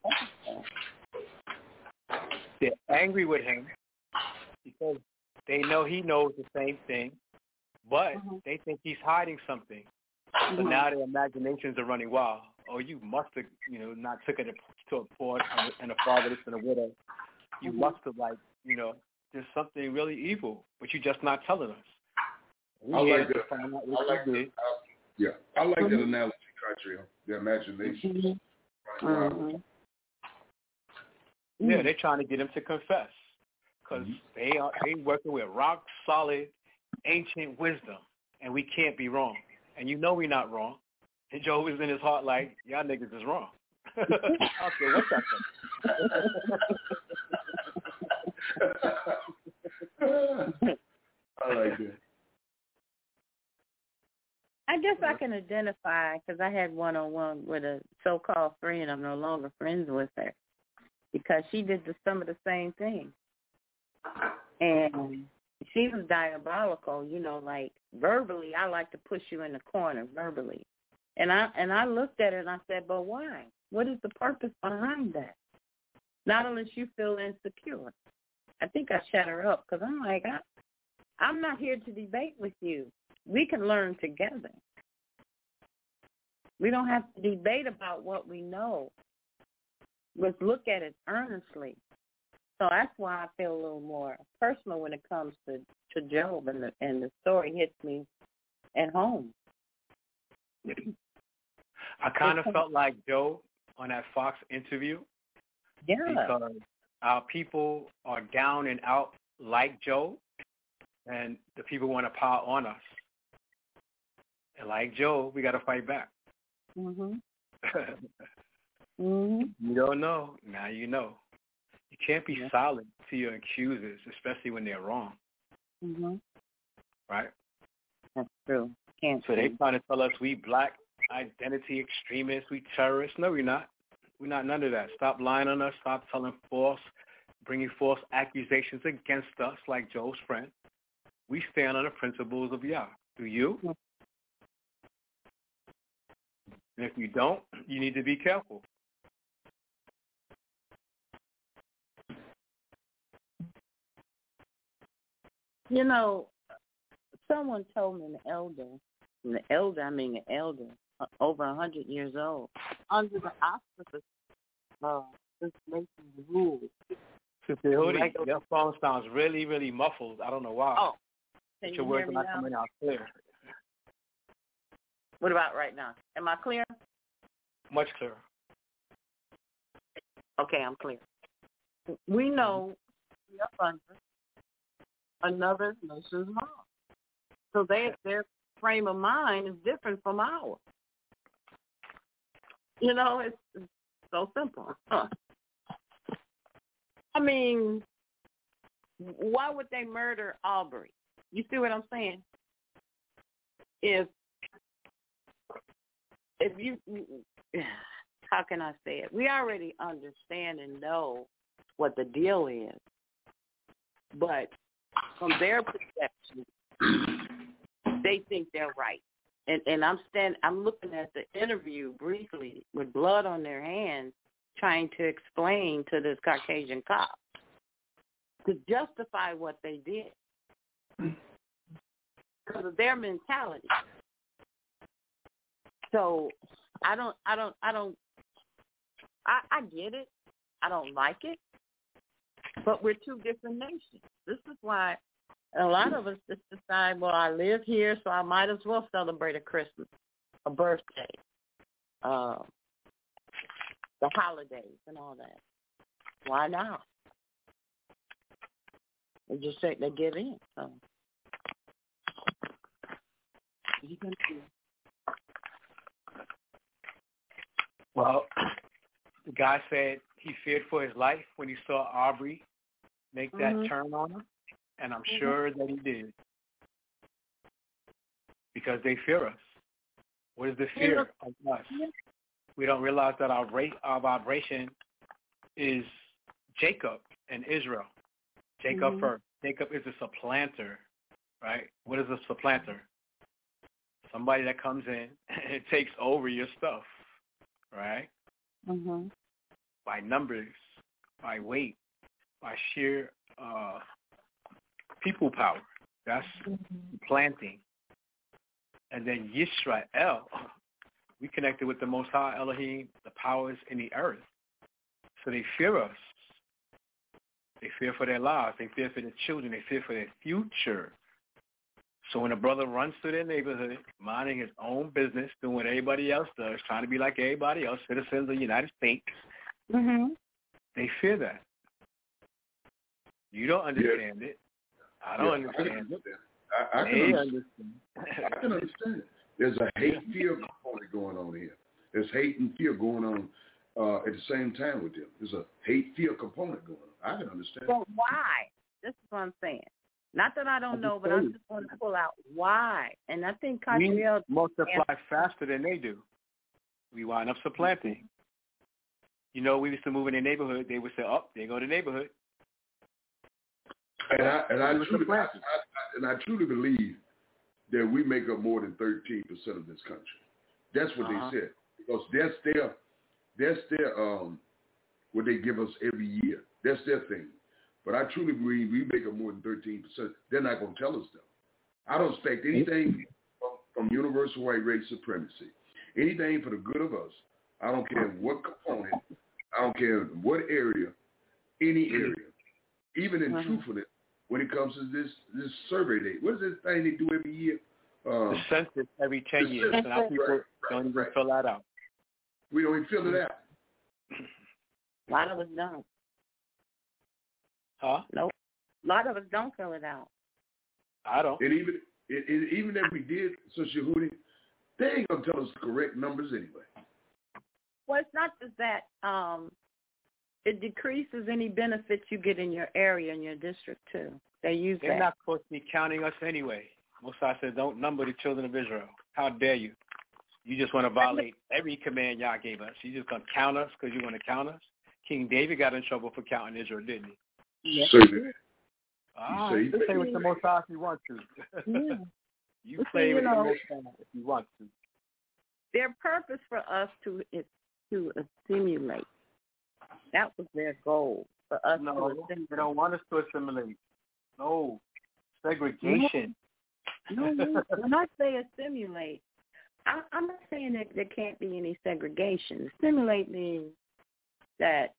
They're angry with him because they know he knows the same thing, but mm-hmm. they think he's hiding something. So mm-hmm. now their imaginations are running wild. Oh, you must have, you know, not took it to a poor and a fatherless and a widow. You mm-hmm. must have, like, you know, there's something really evil, but you're just not telling us. We I like that. I like that. Yeah, I like mm-hmm. that analogy, Tria. The imagination. Mm-hmm. Mm-hmm. Yeah, they're trying to get him to confess, because mm-hmm. they are they working with rock solid ancient wisdom, and we can't be wrong. And you know we're not wrong. And Job is in his heart like, y'all niggas is wrong. Okay, what's up? I like that. I guess I can identify because I had one-on-one with a so-called friend. I'm no longer friends with her because she did the, some of the same things. And she was diabolical, you know, like verbally, I like to push you in the corner verbally. And I and I looked at her and I said, but why? What is the purpose behind that? Not unless you feel insecure. I think I shut her up because I'm like, I, I'm not here to debate with you. We can learn together. We don't have to debate about what we know. Let's look at it earnestly. So that's why I feel a little more personal when it comes to, to Job, and the, and the story hits me at home. I kind of felt like Job on that Fox interview. Yeah. Because our people are down and out like Job, and the people want to pile on us. And like Job, we got to fight back. Mhm. mhm. You don't know, now you know. You can't be yeah. silent to your accusers, especially when they're wrong. Mhm. Right? That's true. Can't. So they trying to tell us we black identity extremists, we terrorists. No, we're not. We're not none of that. Stop lying on us. Stop telling false, bringing false accusations against us like Job's friend. We stand on the principles of Yah. Do you? Mm-hmm. And if you don't, you need to be careful. You know, someone told me, an elder, an elder, I mean an elder, uh, over a hundred years old, under the auspices of this nation's rules. Sister Hootie, your phone sounds really, really muffled. I don't know why. Oh, but can your you words hear me are not now? coming out clear. What about right now? Am I clear? Much clearer. Okay, I'm clear. We know we are under another nation's law. So they, their frame of mind is different from ours. You know, it's, it's so simple. Huh. I mean, why would they murder Aubrey? You see what I'm saying? If if you, how can I say it? We already understand and know what the deal is, but from their perception, they think they're right. And and I'm stand I'm looking at the interview briefly with blood on their hands, trying to explain to this Caucasian cop to justify what they did because of their mentality. So I don't I don't I don't I, I get it. I don't like it. But we're two different nations. This is why a lot of us just decide, well, I live here, so I might as well celebrate a Christmas, a birthday, uh, the holidays and all that. Why not? They just say they give in. So you can see. Well, the guy said he feared for his life when he saw Aubrey make that mm-hmm. turn on him, and I'm mm-hmm. sure that he did because they fear us. What is the fear of us? We don't realize that our rate, our vibration is Jacob and Israel. Jacob mm-hmm. first. Jacob is a supplanter, right? What is a supplanter? Somebody that comes in and takes over your stuff, right? Mm-hmm. By numbers, by weight, by sheer uh, people power. That's mm-hmm. planting. And then Yisrael, we connected with the Most High Elohim, the powers in the earth. So they fear us. They fear for their lives. They fear for their children. They fear for their future. So when a brother runs through their neighborhood, minding his own business, doing what everybody else does, trying to be like everybody else, citizens of the United States, mm-hmm. they fear that. You don't understand yeah. it. I don't yeah, understand I it. I, I, can they understand. understand. I can understand it. There's a hate fear component going on here. There's hate and fear going on uh, at the same time with them. There's a hate fear component going on. I can understand. But why? This is what I'm saying. Not that I don't know, but I just want to pull out why. And I think Catriel we multiply faster than they do. We wind up supplanting. You know, we used to move in the neighborhood. They would say, "Oh, there go the neighborhood." And I and I truly, I, I, and I truly believe that we make up more than thirteen percent of this country. That's what uh-huh. they said, because that's their that's their um what they give us every year. That's their thing. But I truly believe we make up more than thirteen percent. They're not going to tell us though. I don't expect anything from, from universal white race supremacy. Anything for the good of us. I don't care what component. I don't care what area. Any area. Even in uh-huh. truthfulness, when it comes to this this survey day. What is this thing they do every year? Um, the census every ten years. And our people right, don't even right. fill that out. We don't even fill it out. A lot of us don't. Huh? Nope. A lot of us don't fill it out. I don't. And even it, it, even if we did, so Shahudi, they ain't gonna tell us the correct numbers anyway. Well, it's not just that. Um, it decreases any benefits you get in your area, in your district, too. They use They're that. not supposed to be counting us anyway. Mosai said, don't number the children of Israel. How dare you? You just want to violate every command y'all gave us. You just going to count us because you want to count us? King David got in trouble for counting Israel, didn't he? Yes. Certainly. Ah, you play with the Mosai if you want to. Yeah. you well, play see, with you the know, Mosai if you want to. Their purpose for us to is to assimilate. That was their goal, for us no, to assimilate. They don't want us to assimilate. No. Segregation. No, no. When I say assimilate, I, I'm not saying that there can't be any segregation. Assimilate means that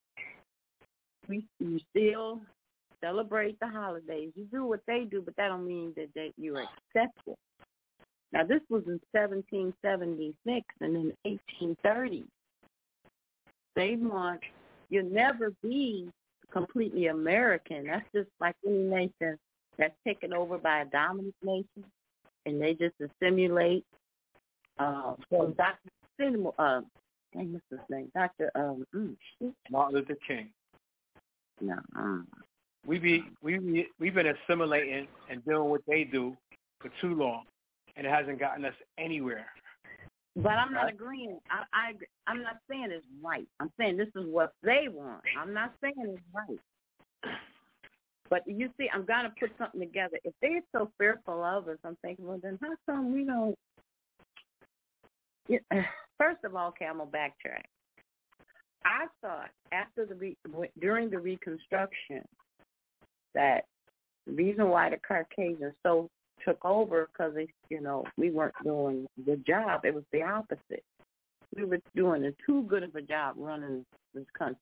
we you still celebrate the holidays. You do what they do, but that don't mean that, that you're accepted. Now, this was in seventeen seventy-six and in eighteen thirty. They want, you'll never be completely American. That's just like any nation that's taken over by a dominant nation, and they just assimilate. Uh, so Doctor Cinema, uh, what's his name? Doctor Um, mm, Martin Luther King. No, uh, we be we be, we've been assimilating and doing what they do for too long, and it hasn't gotten us anywhere. But I'm not agreeing. I, I I'm not saying it's right. I'm saying this is what they want. I'm not saying it's right. But you see, I'm going to put something together. If they're so fearful of us, I'm thinking, well, then how come we don't? Yeah, first of all, Camel, backtrack. I thought after the re, during the Reconstruction that the reason why the Caucasians so took over because they, you know, we weren't doing the job. It was the opposite. We were doing a too good of a job running this country.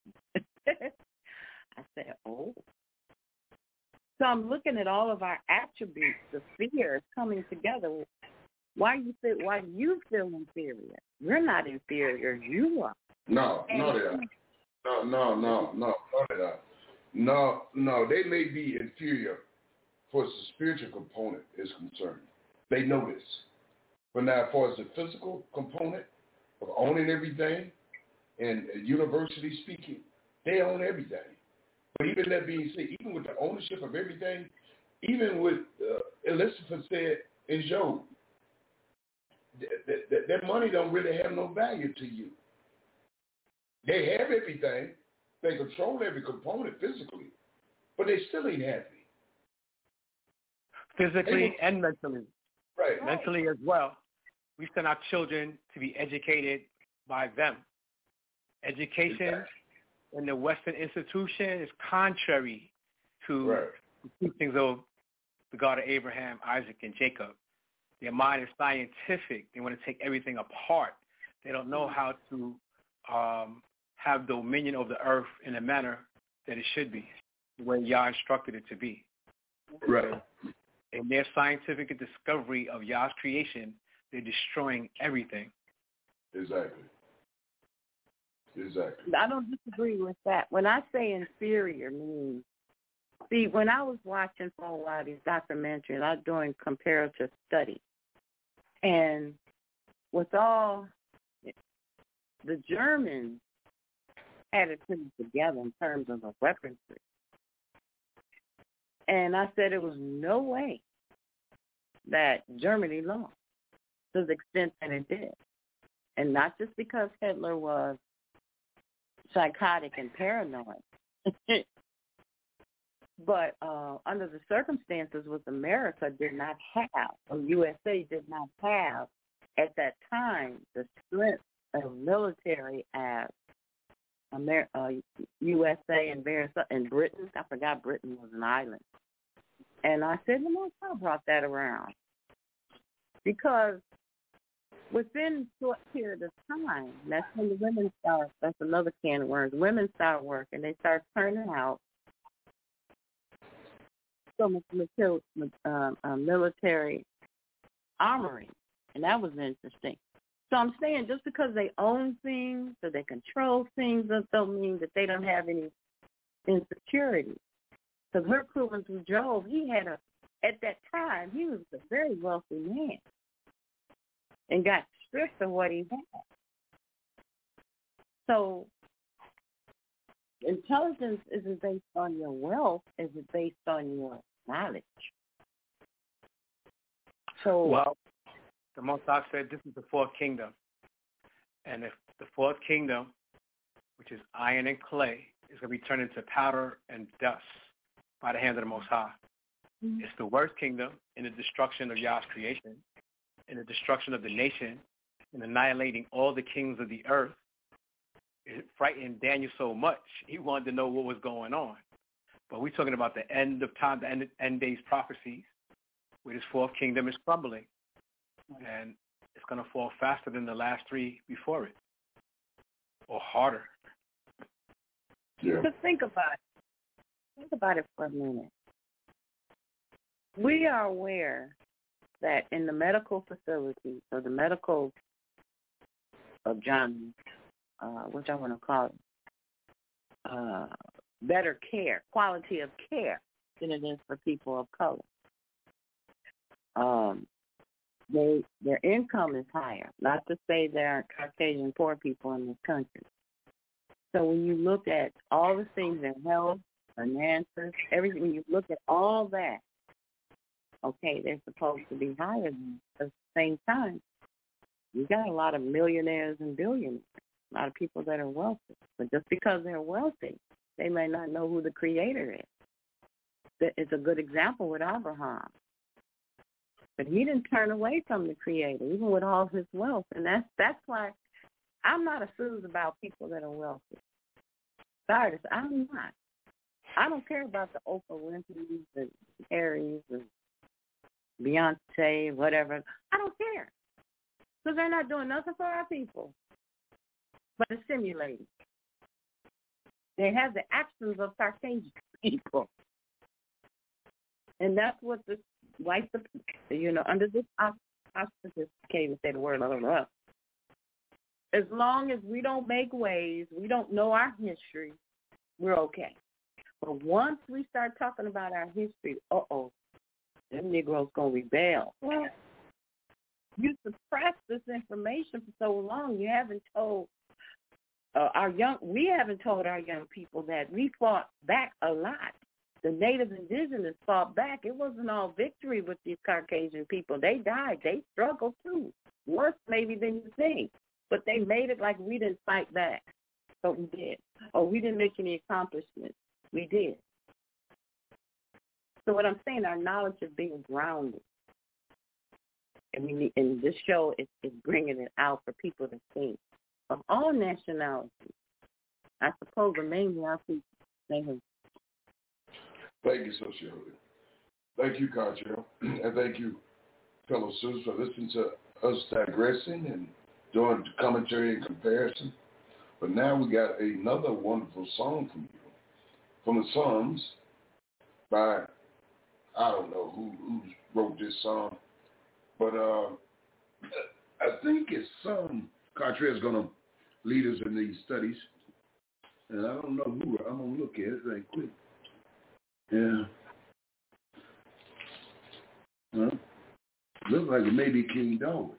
I said, oh. So I'm looking at all of our attributes, the fears coming together. Why you feel? Why do you feel inferior? We're not inferior. You are. No, no, they are. No, no, no, no, no, they are. No, no, they may be inferior for as the spiritual component is concerned. They know this. But now, as far as the physical component of owning everything, and universally speaking, they own everything. But even that being said, even with the ownership of everything, even with uh, Elizabeth said in Job, that, that, that money don't really have no value to you. They have everything. They control every component physically, but they still ain't happy. Physically will, and mentally. Right. Mentally as well. We send our children to be educated by them. Education exactly. in the Western institution is contrary to right. the teachings of the God of Abraham, Isaac, and Jacob. Their mind is scientific. They want to take everything apart. They don't know how to um, have dominion over the earth in a manner that it should be, the way Yah instructed it to be. Right. In their scientific discovery of Yah's creation, they're destroying everything. Exactly. Exactly. I don't disagree with that. When I say inferior, means, see, when I was watching for a while these documentaries, I was doing comparative study. And with all the Germans had it put together in terms of a weaponry. And I said it was no way that Germany lost to the extent that it did. And not just because Hitler was psychotic and paranoid, but uh, under the circumstances with America did not have, or U S A did not have at that time the strength of military as Amer- uh, U S A and various, and Britain. I forgot Britain was an island. And I said, well, I brought that around. Because within a short period of time, that's when the women start, that's another can of worms, women start working. They start turning out so much military, uh, uh, military armory. And that was interesting. So I'm saying just because they own things or they control things, that don't mean that they don't have any insecurity. Because Hercules with Jove, he had a, at that time, he was a very wealthy man and got stripped of what he had. So intelligence isn't based on your wealth, is it based on your knowledge? So, well, the Most High said this is the fourth kingdom. And if the fourth kingdom, which is iron and clay, is going to be turned into powder and dust by the hand of the Most High. Mm-hmm. It's the worst kingdom in the destruction of Yah's creation, in the destruction of the nation, and annihilating all the kings of the earth. It frightened Daniel so much, he wanted to know what was going on. But we're talking about the end of time, the end, end days prophecies, where this fourth kingdom is crumbling. And it's going to fall faster than the last three before it, or harder. Yeah. Just think about it. Think about it for a minute. We are aware that in the medical facilities, or the medical of John, uh, which I want to call it, uh, better care, quality of care than it is for people of color. Um, they their income is higher. Not to say there aren't Caucasian poor people in this country. So when you look at all the things in health, finances, everything, when you look at all that, okay, they're supposed to be higher than at the same time. You got a lot of millionaires and billionaires, a lot of people that are wealthy. But just because they're wealthy, they may not know who the creator is. It's a good example with Abraham. But he didn't turn away from the creator, even with all his wealth. And that's that's why I'm not enthused about people that are wealthy. Sorry, I'm not. I don't care about the Oprah Winfrey's and Harry's and Beyonce, whatever. I don't care. Because they're not doing nothing for our people but assimilating. They have the actions of Caucasian people. And that's what the white, you know, under this, I, I can't even say the word, I don't know. As long as we don't make waves, we don't know our history, we're okay. But once we start talking about our history, uh-oh, them Negroes going to rebel. Well, you suppressed this information for so long, you haven't told uh, our young, we haven't told our young people that we fought back a lot. The Native Indigenous fought back. It wasn't all victory with these Caucasian people. They died. They struggled too. Worse maybe than you think. But they made it like we didn't fight back. But we did. Or we didn't make any accomplishments. We did. So what I'm saying, our knowledge is being grounded. And we need, and this show is, is bringing it out for people to see. Of all nationalities, I suppose the mainly our people, they have. Thank you, Sociology. Thank you, Cartel. And thank you, fellow students, for listening to us digressing and doing commentary and comparison. But now we got another wonderful song from you, from the Psalms by, I don't know who, who wrote this song, but uh, I think it's some, Cartel is going to lead us in these studies. And I don't know who, I'm going to look at it right quick. Yeah. Well, looks like it may be King David.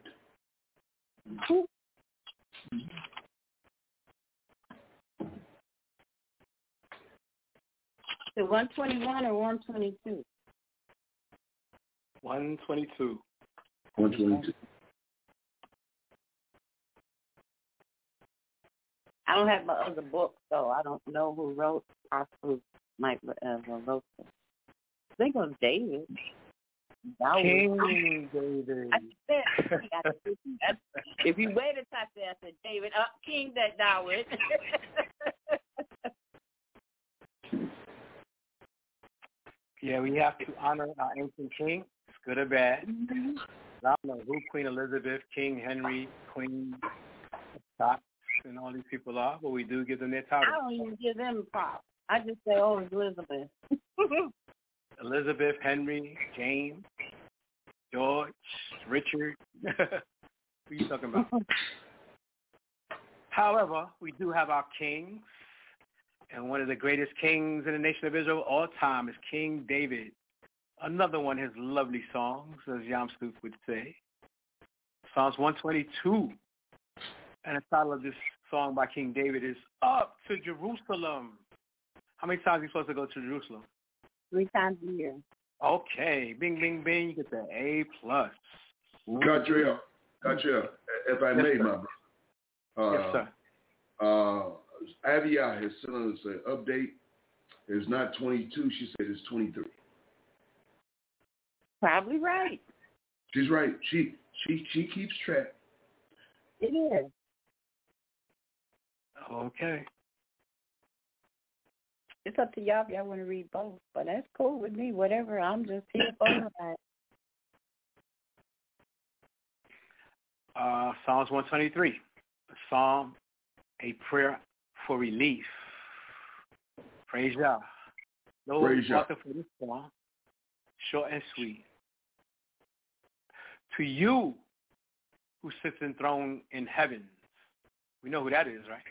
The one twenty-one or one twenty-two? one twenty-two. one twenty-two. I don't have my other book, so I don't know who wrote or who might uh, wrote it. I think it was David. King David. I said, if you waited till I said, I said, David, uh, King that thou with. Yeah, we have to honor our ancient king, good or bad. Mm-hmm. I don't know who Queen Elizabeth, King Henry, Queen Scott, and all these people are, but we do give them their titles. I don't even give them props. I just say, oh, it's Elizabeth. Elizabeth, Henry, James, George, Richard. What are you talking about? However, we do have our kings, and one of the greatest kings in the nation of Israel of all time is King David. Another one of his lovely songs, as Yam Suf would say. Psalms one twenty-two. And the title of this song by King David is Up to Jerusalem. How many times are you supposed to go to Jerusalem? Three times a year. Okay. Bing, bing, bing. You get the A plus. Cottrell, Cottrell, if I may, sir. my brother. Uh, Yes, sir. Uh, Avia has sent us an update. It's not twenty-two. She said it's twenty-three. Probably right. She's right. She she she keeps track. It is. Okay. It's up to y'all if y'all want to read both, but that's cool with me. Whatever. I'm just here for that. Uh, Psalms one twenty-three. A psalm, a prayer for relief. Praise Yah. No Praise Yah. author for this song. Short and sweet. To you who sits enthroned in heaven. We know who that is, right?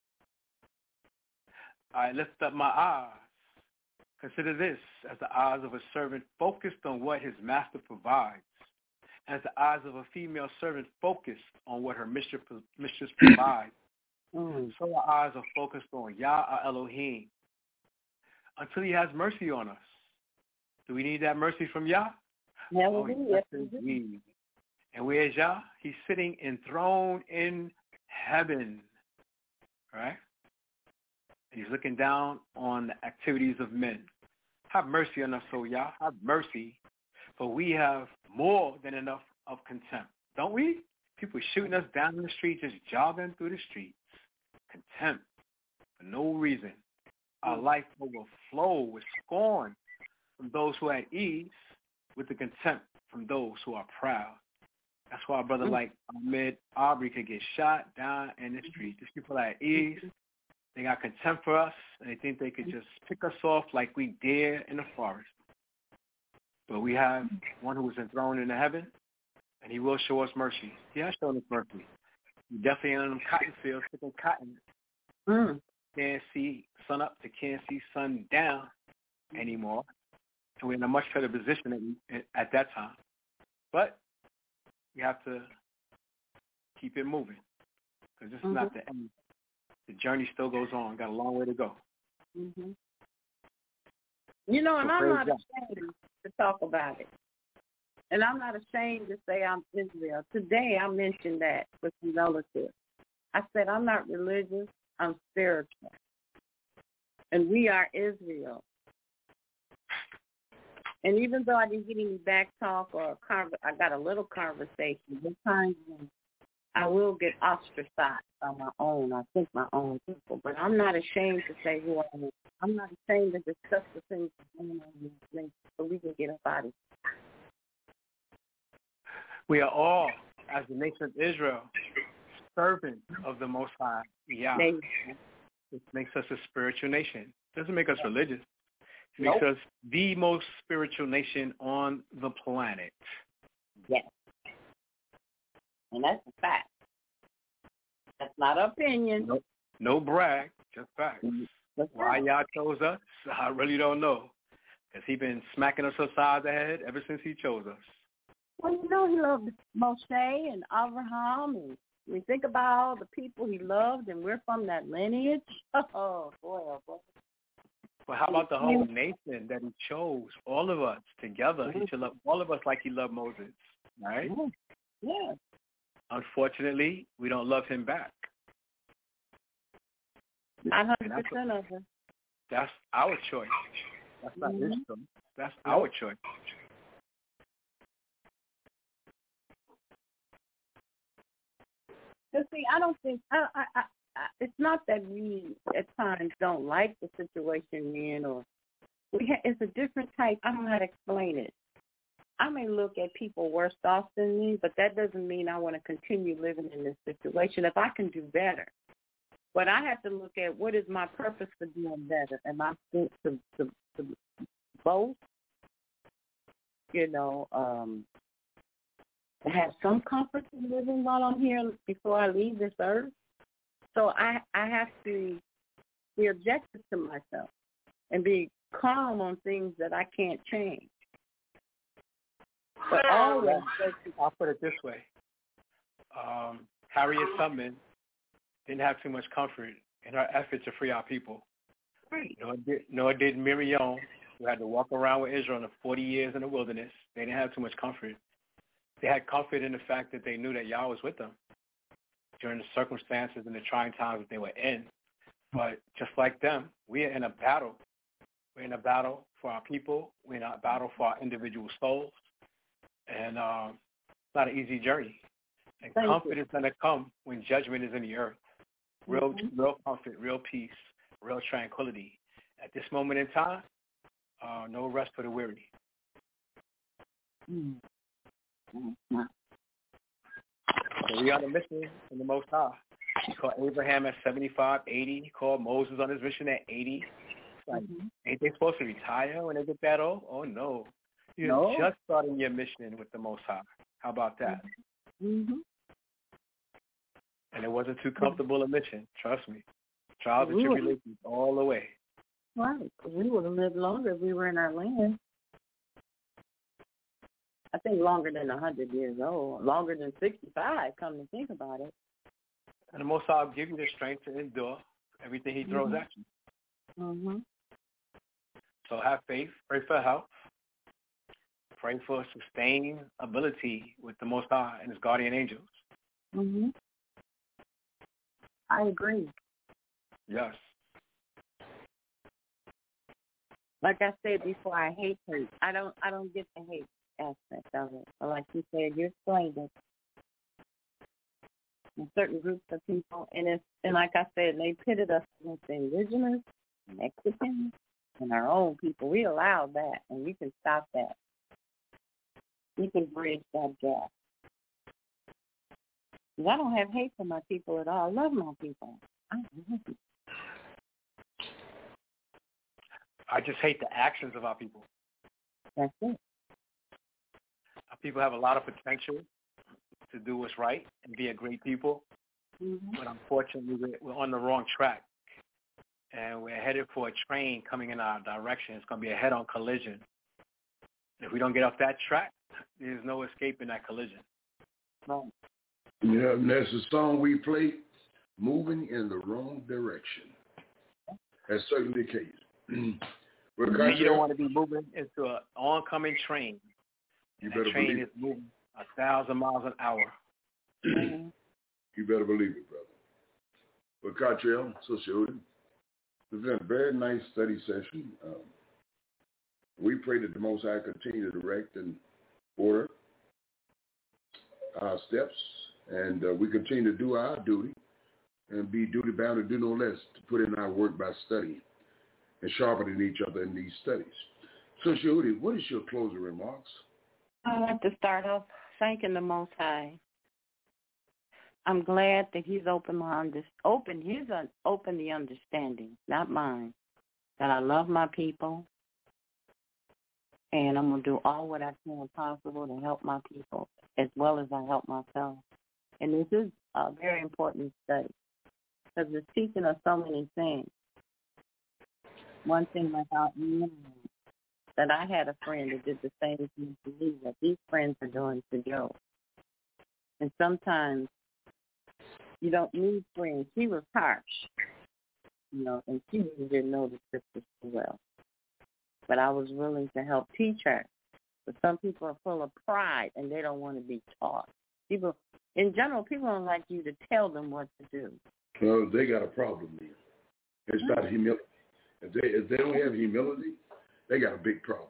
I lift up my eyes. Consider this as the eyes of a servant focused on what his master provides, as the eyes of a female servant focused on what her mistress, mistress provides. Mm. So our eyes are focused on Yah our Elohim until he has mercy on us. Do we need that mercy from Yah? Yeah, oh, we do. yes, Yes, we indeed. And where is Yah? He's sitting enthroned in heaven, right? And he's looking down on the activities of men. Have mercy on us, O Yah. Have mercy, for we have more than enough of contempt, don't we? People shooting us down in the street, just jogging through the streets. Contempt for no reason. Our life overflow with scorn from those who are at ease, with the contempt from those who are proud. That's why a brother like Ahmed Aubrey could get shot down in the street. These people are at ease. They got contempt for us, and they think they could just pick us off like we deer in the forest. But we have one who is enthroned in the heaven, and he will show us mercy. He has shown us mercy. We definitely in them cotton fields picking cotton. Mm. Can't see sun up, they can't see sun down anymore. And we're in a much better position at, at that time. But we have to keep it moving, because this is mm-hmm. not the end. The journey still goes on. Got a long way to go. Mm-hmm. You know, and so I'm not ashamed to talk about it. And I'm not ashamed to say I'm Israel. Today I mentioned that with some relatives. I said I'm not religious, I'm spiritual. And we are Israel. And even though I didn't get any back talk or a conver- I got a little conversation, sometimes I will get ostracized on my own. I think my own people. But I'm not ashamed to say who I am. I'm not ashamed to discuss the things so we can get up out of it. We are all, as the nation of Israel, servants of the Most High. Yeah. It makes us a spiritual nation. It doesn't make us religious. It makes nope. us the most spiritual nation on the planet. Yes. And that's a fact. That's not an opinion. Nope. No brag, just facts. That's Why right. y'all chose us, I really don't know. Because he's been smacking us upside the head ever since he chose us. Well, you know, he loved Moshe and Abraham. And we think about all the people he loved, and we're from that lineage. Oh, boy, oh, boy. But how about the whole nation that he chose, all of us together? He should love all of us like he loved Moses, right? Yeah. Unfortunately, we don't love him back. Not one hundred percent of us. That's our choice. That's not his choice. That's our choice. But see, I don't think I, I, I, it's not that we at times don't like the situation we're in, or we ha- it's a different type. I don't know how to explain it. I may look at people worse off than me, but that doesn't mean I want to continue living in this situation. If I can do better, but I have to look at what is my purpose for doing better. Am I to to, to, to both? You know, um, have some comfort in living while I'm here before I leave this earth. So I I have to be objective to myself and be calm on things that I can't change. But always, I'll put it this way: um, Harriet Tubman didn't have too much comfort in her effort to free our people. Right. Nor did, nor did Miriam, who had to walk around with Israel in forty years in the wilderness. They didn't have too much comfort. They had comfort in the fact that they knew that Yah was with them during the circumstances and the trying times that they were in. But just like them, we are in a battle. We're in a battle for our people. We're in a battle for our individual souls. And um, it's not an easy journey. And Thank comfort you. is going to come when judgment is in the earth. Real, Mm-hmm. real comfort, real peace, real tranquility. At this moment in time, uh, no rest for the weary. Mm-hmm. So we on a mission in the Most High. He called Abraham at seventy-five, eighty. He called Moses on his mission at eighty. Like, Mm-hmm. ain't they supposed to retire when they get that old? Oh, no. You're No. just starting your mission with the Most High. How about that? Mm-hmm. And it wasn't too comfortable a mission. Trust me. Trials and Ooh. tribulations all the way. Right, because we would have lived longer if we were in our land. I think longer than one hundred years old, longer than sixty-five, come to think about it. And the Most High will give you the strength to endure everything he throws Mhm. at you. Mm-hmm. So have faith. Pray for help. Pray for sustained ability with the Most High and his guardian angels. Mm-hmm. I agree. Yes. Like I said before, I hate hate. I don't I don't get the hate aspect of it. But like you said, you explained it. And certain groups of people, and it's and like I said, they pitted us against the indigenous, Mexicans, and our own people. We allow that, and we can stop that. We can bridge that gap. 'Cause I don't have hate for my people at all. I love my people. I love them. I just hate the actions of our people. That's it. Our people have a lot of potential to do what's right and be a great people, Mm-hmm. but unfortunately we're, we're on the wrong track. And we're headed for a train coming in our direction. It's going to be a head-on collision. If we don't get off that track, there's no escaping that collision. Right. Yeah, and that's the song we played, Moving in the Wrong Direction. That's certainly the case. Well, And Kyle, you don't want to be moving into an oncoming train. you And better that train believe is moving a thousand miles an hour. Mm-hmm. You better believe it, brother. Well, Cottrell, Sociology, it's been a very nice study session. Um, we pray that the Most High continue to direct and order our steps, and uh, we continue to do our duty and be duty bound to do no less, to put in our work by studying and sharpening each other in these studies. Sociology, what is your closing remarks? I'd like to start off thanking the Most High. I'm glad that He's opened my under, open His un, open the understanding, not mine. That I love my people, and I'm gonna do all what I can possible to help my people as well as I help myself. And this is a very important study because it's teaching us so many things. One thing about me, that I had a friend that did the same thing to me that these friends are doing to Joe. And sometimes you don't need friends. He was harsh. you know, and she didn't know the scriptures so well. But I was willing to help teach her. But some people are full of pride, and they don't want to be taught. People, in general, people don't like you to tell them what to do. Well, they got a problem there. It's mm-hmm. not humility. If they, if they don't have humility, they got a big problem.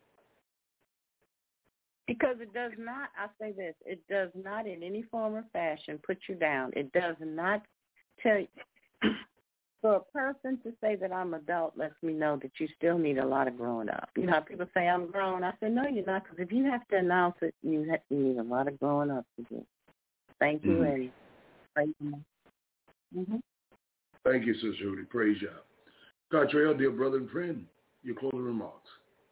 Because it does not, I say this, it does not in any form or fashion put you down. It does not tell you. For a person to say that I'm adult lets me know that you still need a lot of growing up. You know how people say I'm grown? I say, no, you're not, because if you have to announce it, you, have, you need a lot of growing up to do. Thank you, mm-hmm. and praise you. Mm-hmm. Thank you, Sister Judy. Praise you. Cartrell, dear brother and friend, your closing remarks.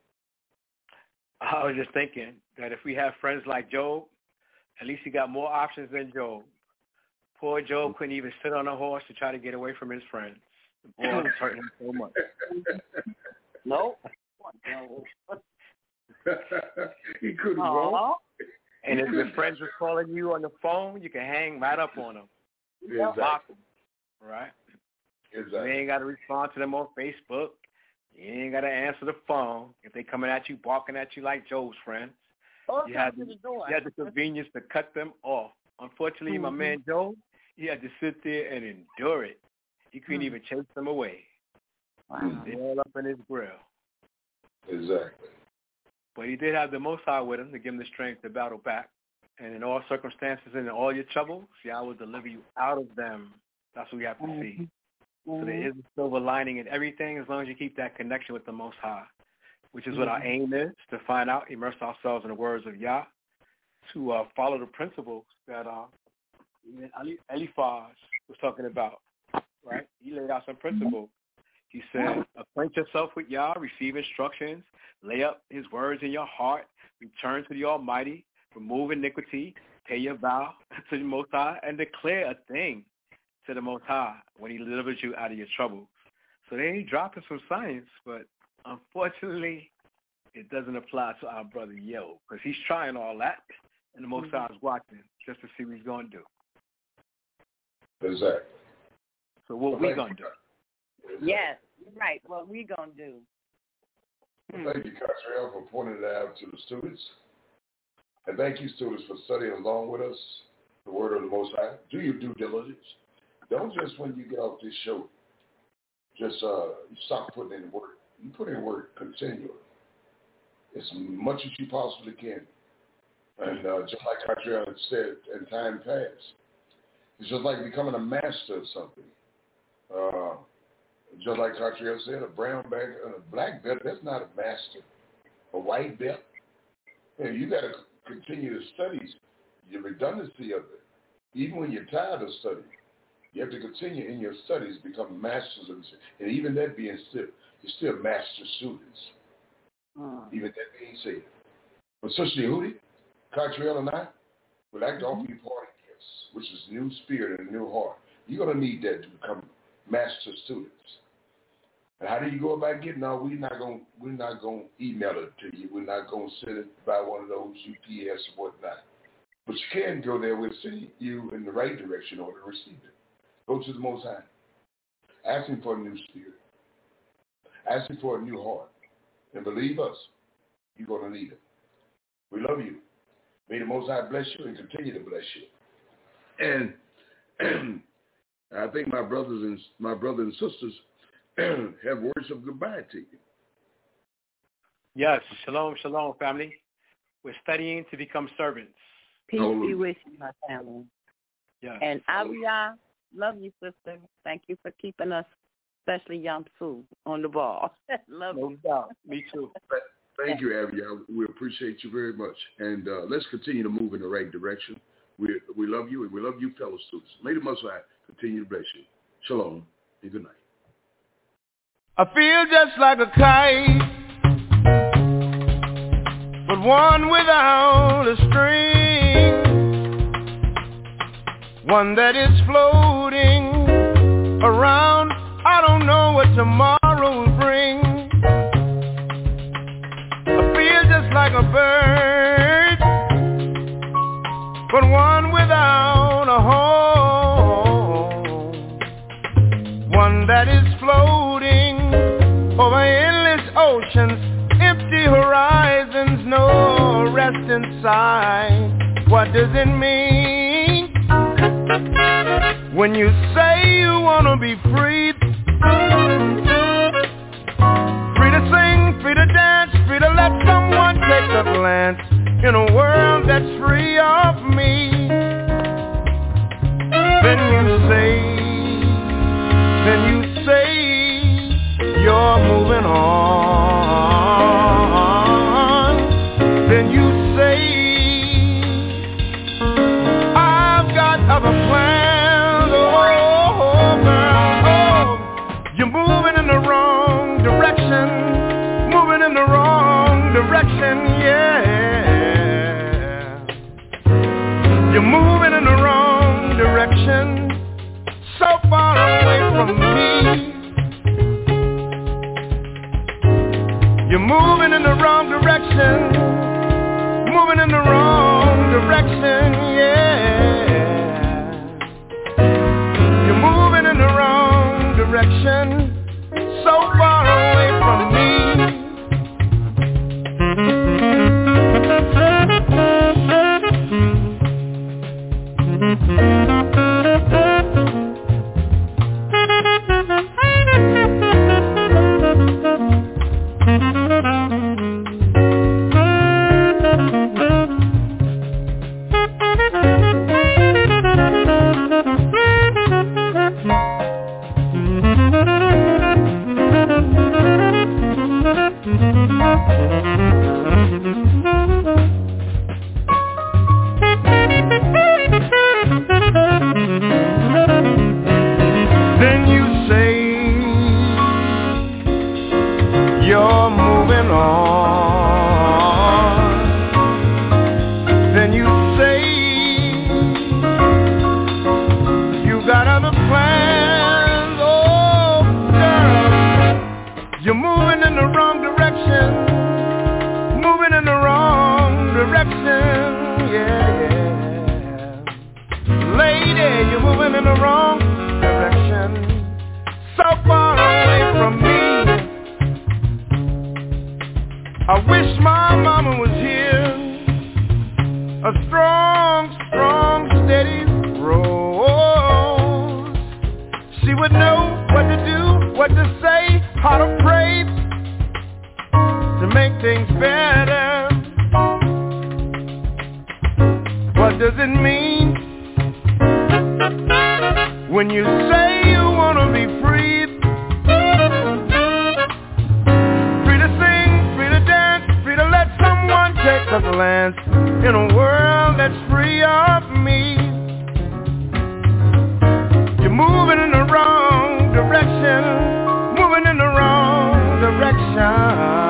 I was just thinking that if we have friends like Job, at least he got more options than Job. Poor Job couldn't even sit on a horse to try to get away from his friends. The boy was hurting him so much. Nope. He couldn't walk. And if your friends were calling you on the phone, you can hang right up on them. Exactly. Block them. Right? Exactly. You ain't got to respond to them on Facebook. You ain't got to answer the phone. If they coming at you, barking at you like Job's friends, oh, you had, the, you had the convenience to cut them off. Unfortunately, mm-hmm. my man Joe, he had to sit there and endure it. He couldn't mm-hmm. even chase them away. Wow. They all up in his grill. Exactly. But he did have the Most High with him to give him the strength to battle back. And in all circumstances and in all your troubles, Yah will deliver you out of them. That's what we have to mm-hmm. see. So there is a silver lining in everything as long as you keep that connection with the Most High, which is mm-hmm. what our aim is, to find out, immerse ourselves in the words of Yah, to uh, follow the principles that uh, Eliphaz was talking about, right? He laid out some principles. He said, acquaint yourself with Yah, receive instructions, lay up his words in your heart, return to the Almighty, remove iniquity, pay your vow to the Most High, and declare a thing to the Most High when he delivers you out of your troubles. So they ain't dropping some science, but unfortunately, it doesn't apply to our brother Yo, because he's trying all that, and the Most High is watching just to see what he's going to do. Exactly. So what well, we going to do? Exactly. Yes, right, what we going to do. Well, thank you, Cartrell, for pointing it out to the students. And thank you, students, for studying along with us the word of the Most High. Do your due diligence. Don't just when you get off this show, just uh, stop putting in work. You put in work continually, as much as you possibly can. And uh, just like Cartrell had said in time past, it's just like becoming a master of something. Uh, just like Cartrell said, a brown bag, a black belt, that's not a master. A white belt, yeah, you got to continue to study the redundancy of it. Even when you're tired of studying, you have to continue in your studies, become masters of it. And even that being still, you're still master students. Uh, even that being said. But Sister Yehudi, Cartrell and I would like to offer you parting gifts, which is new spirit and a new heart. You're going to need that to become master students. And how do you go about getting all? We're not going. We're not going to email it to you. We're not going to send it by one of those U P S or whatnot. But you can go there. We'll send you in the right direction in order to receive it. Go to the Most High. Ask Him for a new spirit. Ask Him for a new heart. And believe us, you're going to need it. We love you. May the Most High bless you and continue to bless you. And I think my brothers and my brothers and sisters have words of goodbye to you. Yes, shalom, shalom, family. We're studying to become servants. Peace Hallelujah. Be with you, my family. Yes. And Aliyah, love you, sister. Thank you for keeping us, especially Yam Su, on the ball. Love no you. doubt. Me too. Thank you, Abigail. We appreciate you very much. And uh, let's continue to move in the right direction. We we love you, and we love you, fellow students. May the Most High continue to bless you. Shalom and good night. I feel just like a kite, but one without a string, one that is floating around. I don't know what tomorrow will bring. I feel just like a bird, but one without a home, one that is rest inside. What does it mean when you say you want to be free? Free to sing, free to dance, free to let someone take a glance in a world that's free of me. Then you say, then you say you're moving on. Then you say I've got other plans. Oh, girl, oh, you're moving in the wrong direction, moving in the wrong direction, yeah. You're moving in the wrong direction, so far away from me. You're moving in the wrong direction, moving in the wrong direction, yeah. You're moving in the wrong direction, so far away from me. Moving in the wrong direction, moving in the wrong direction.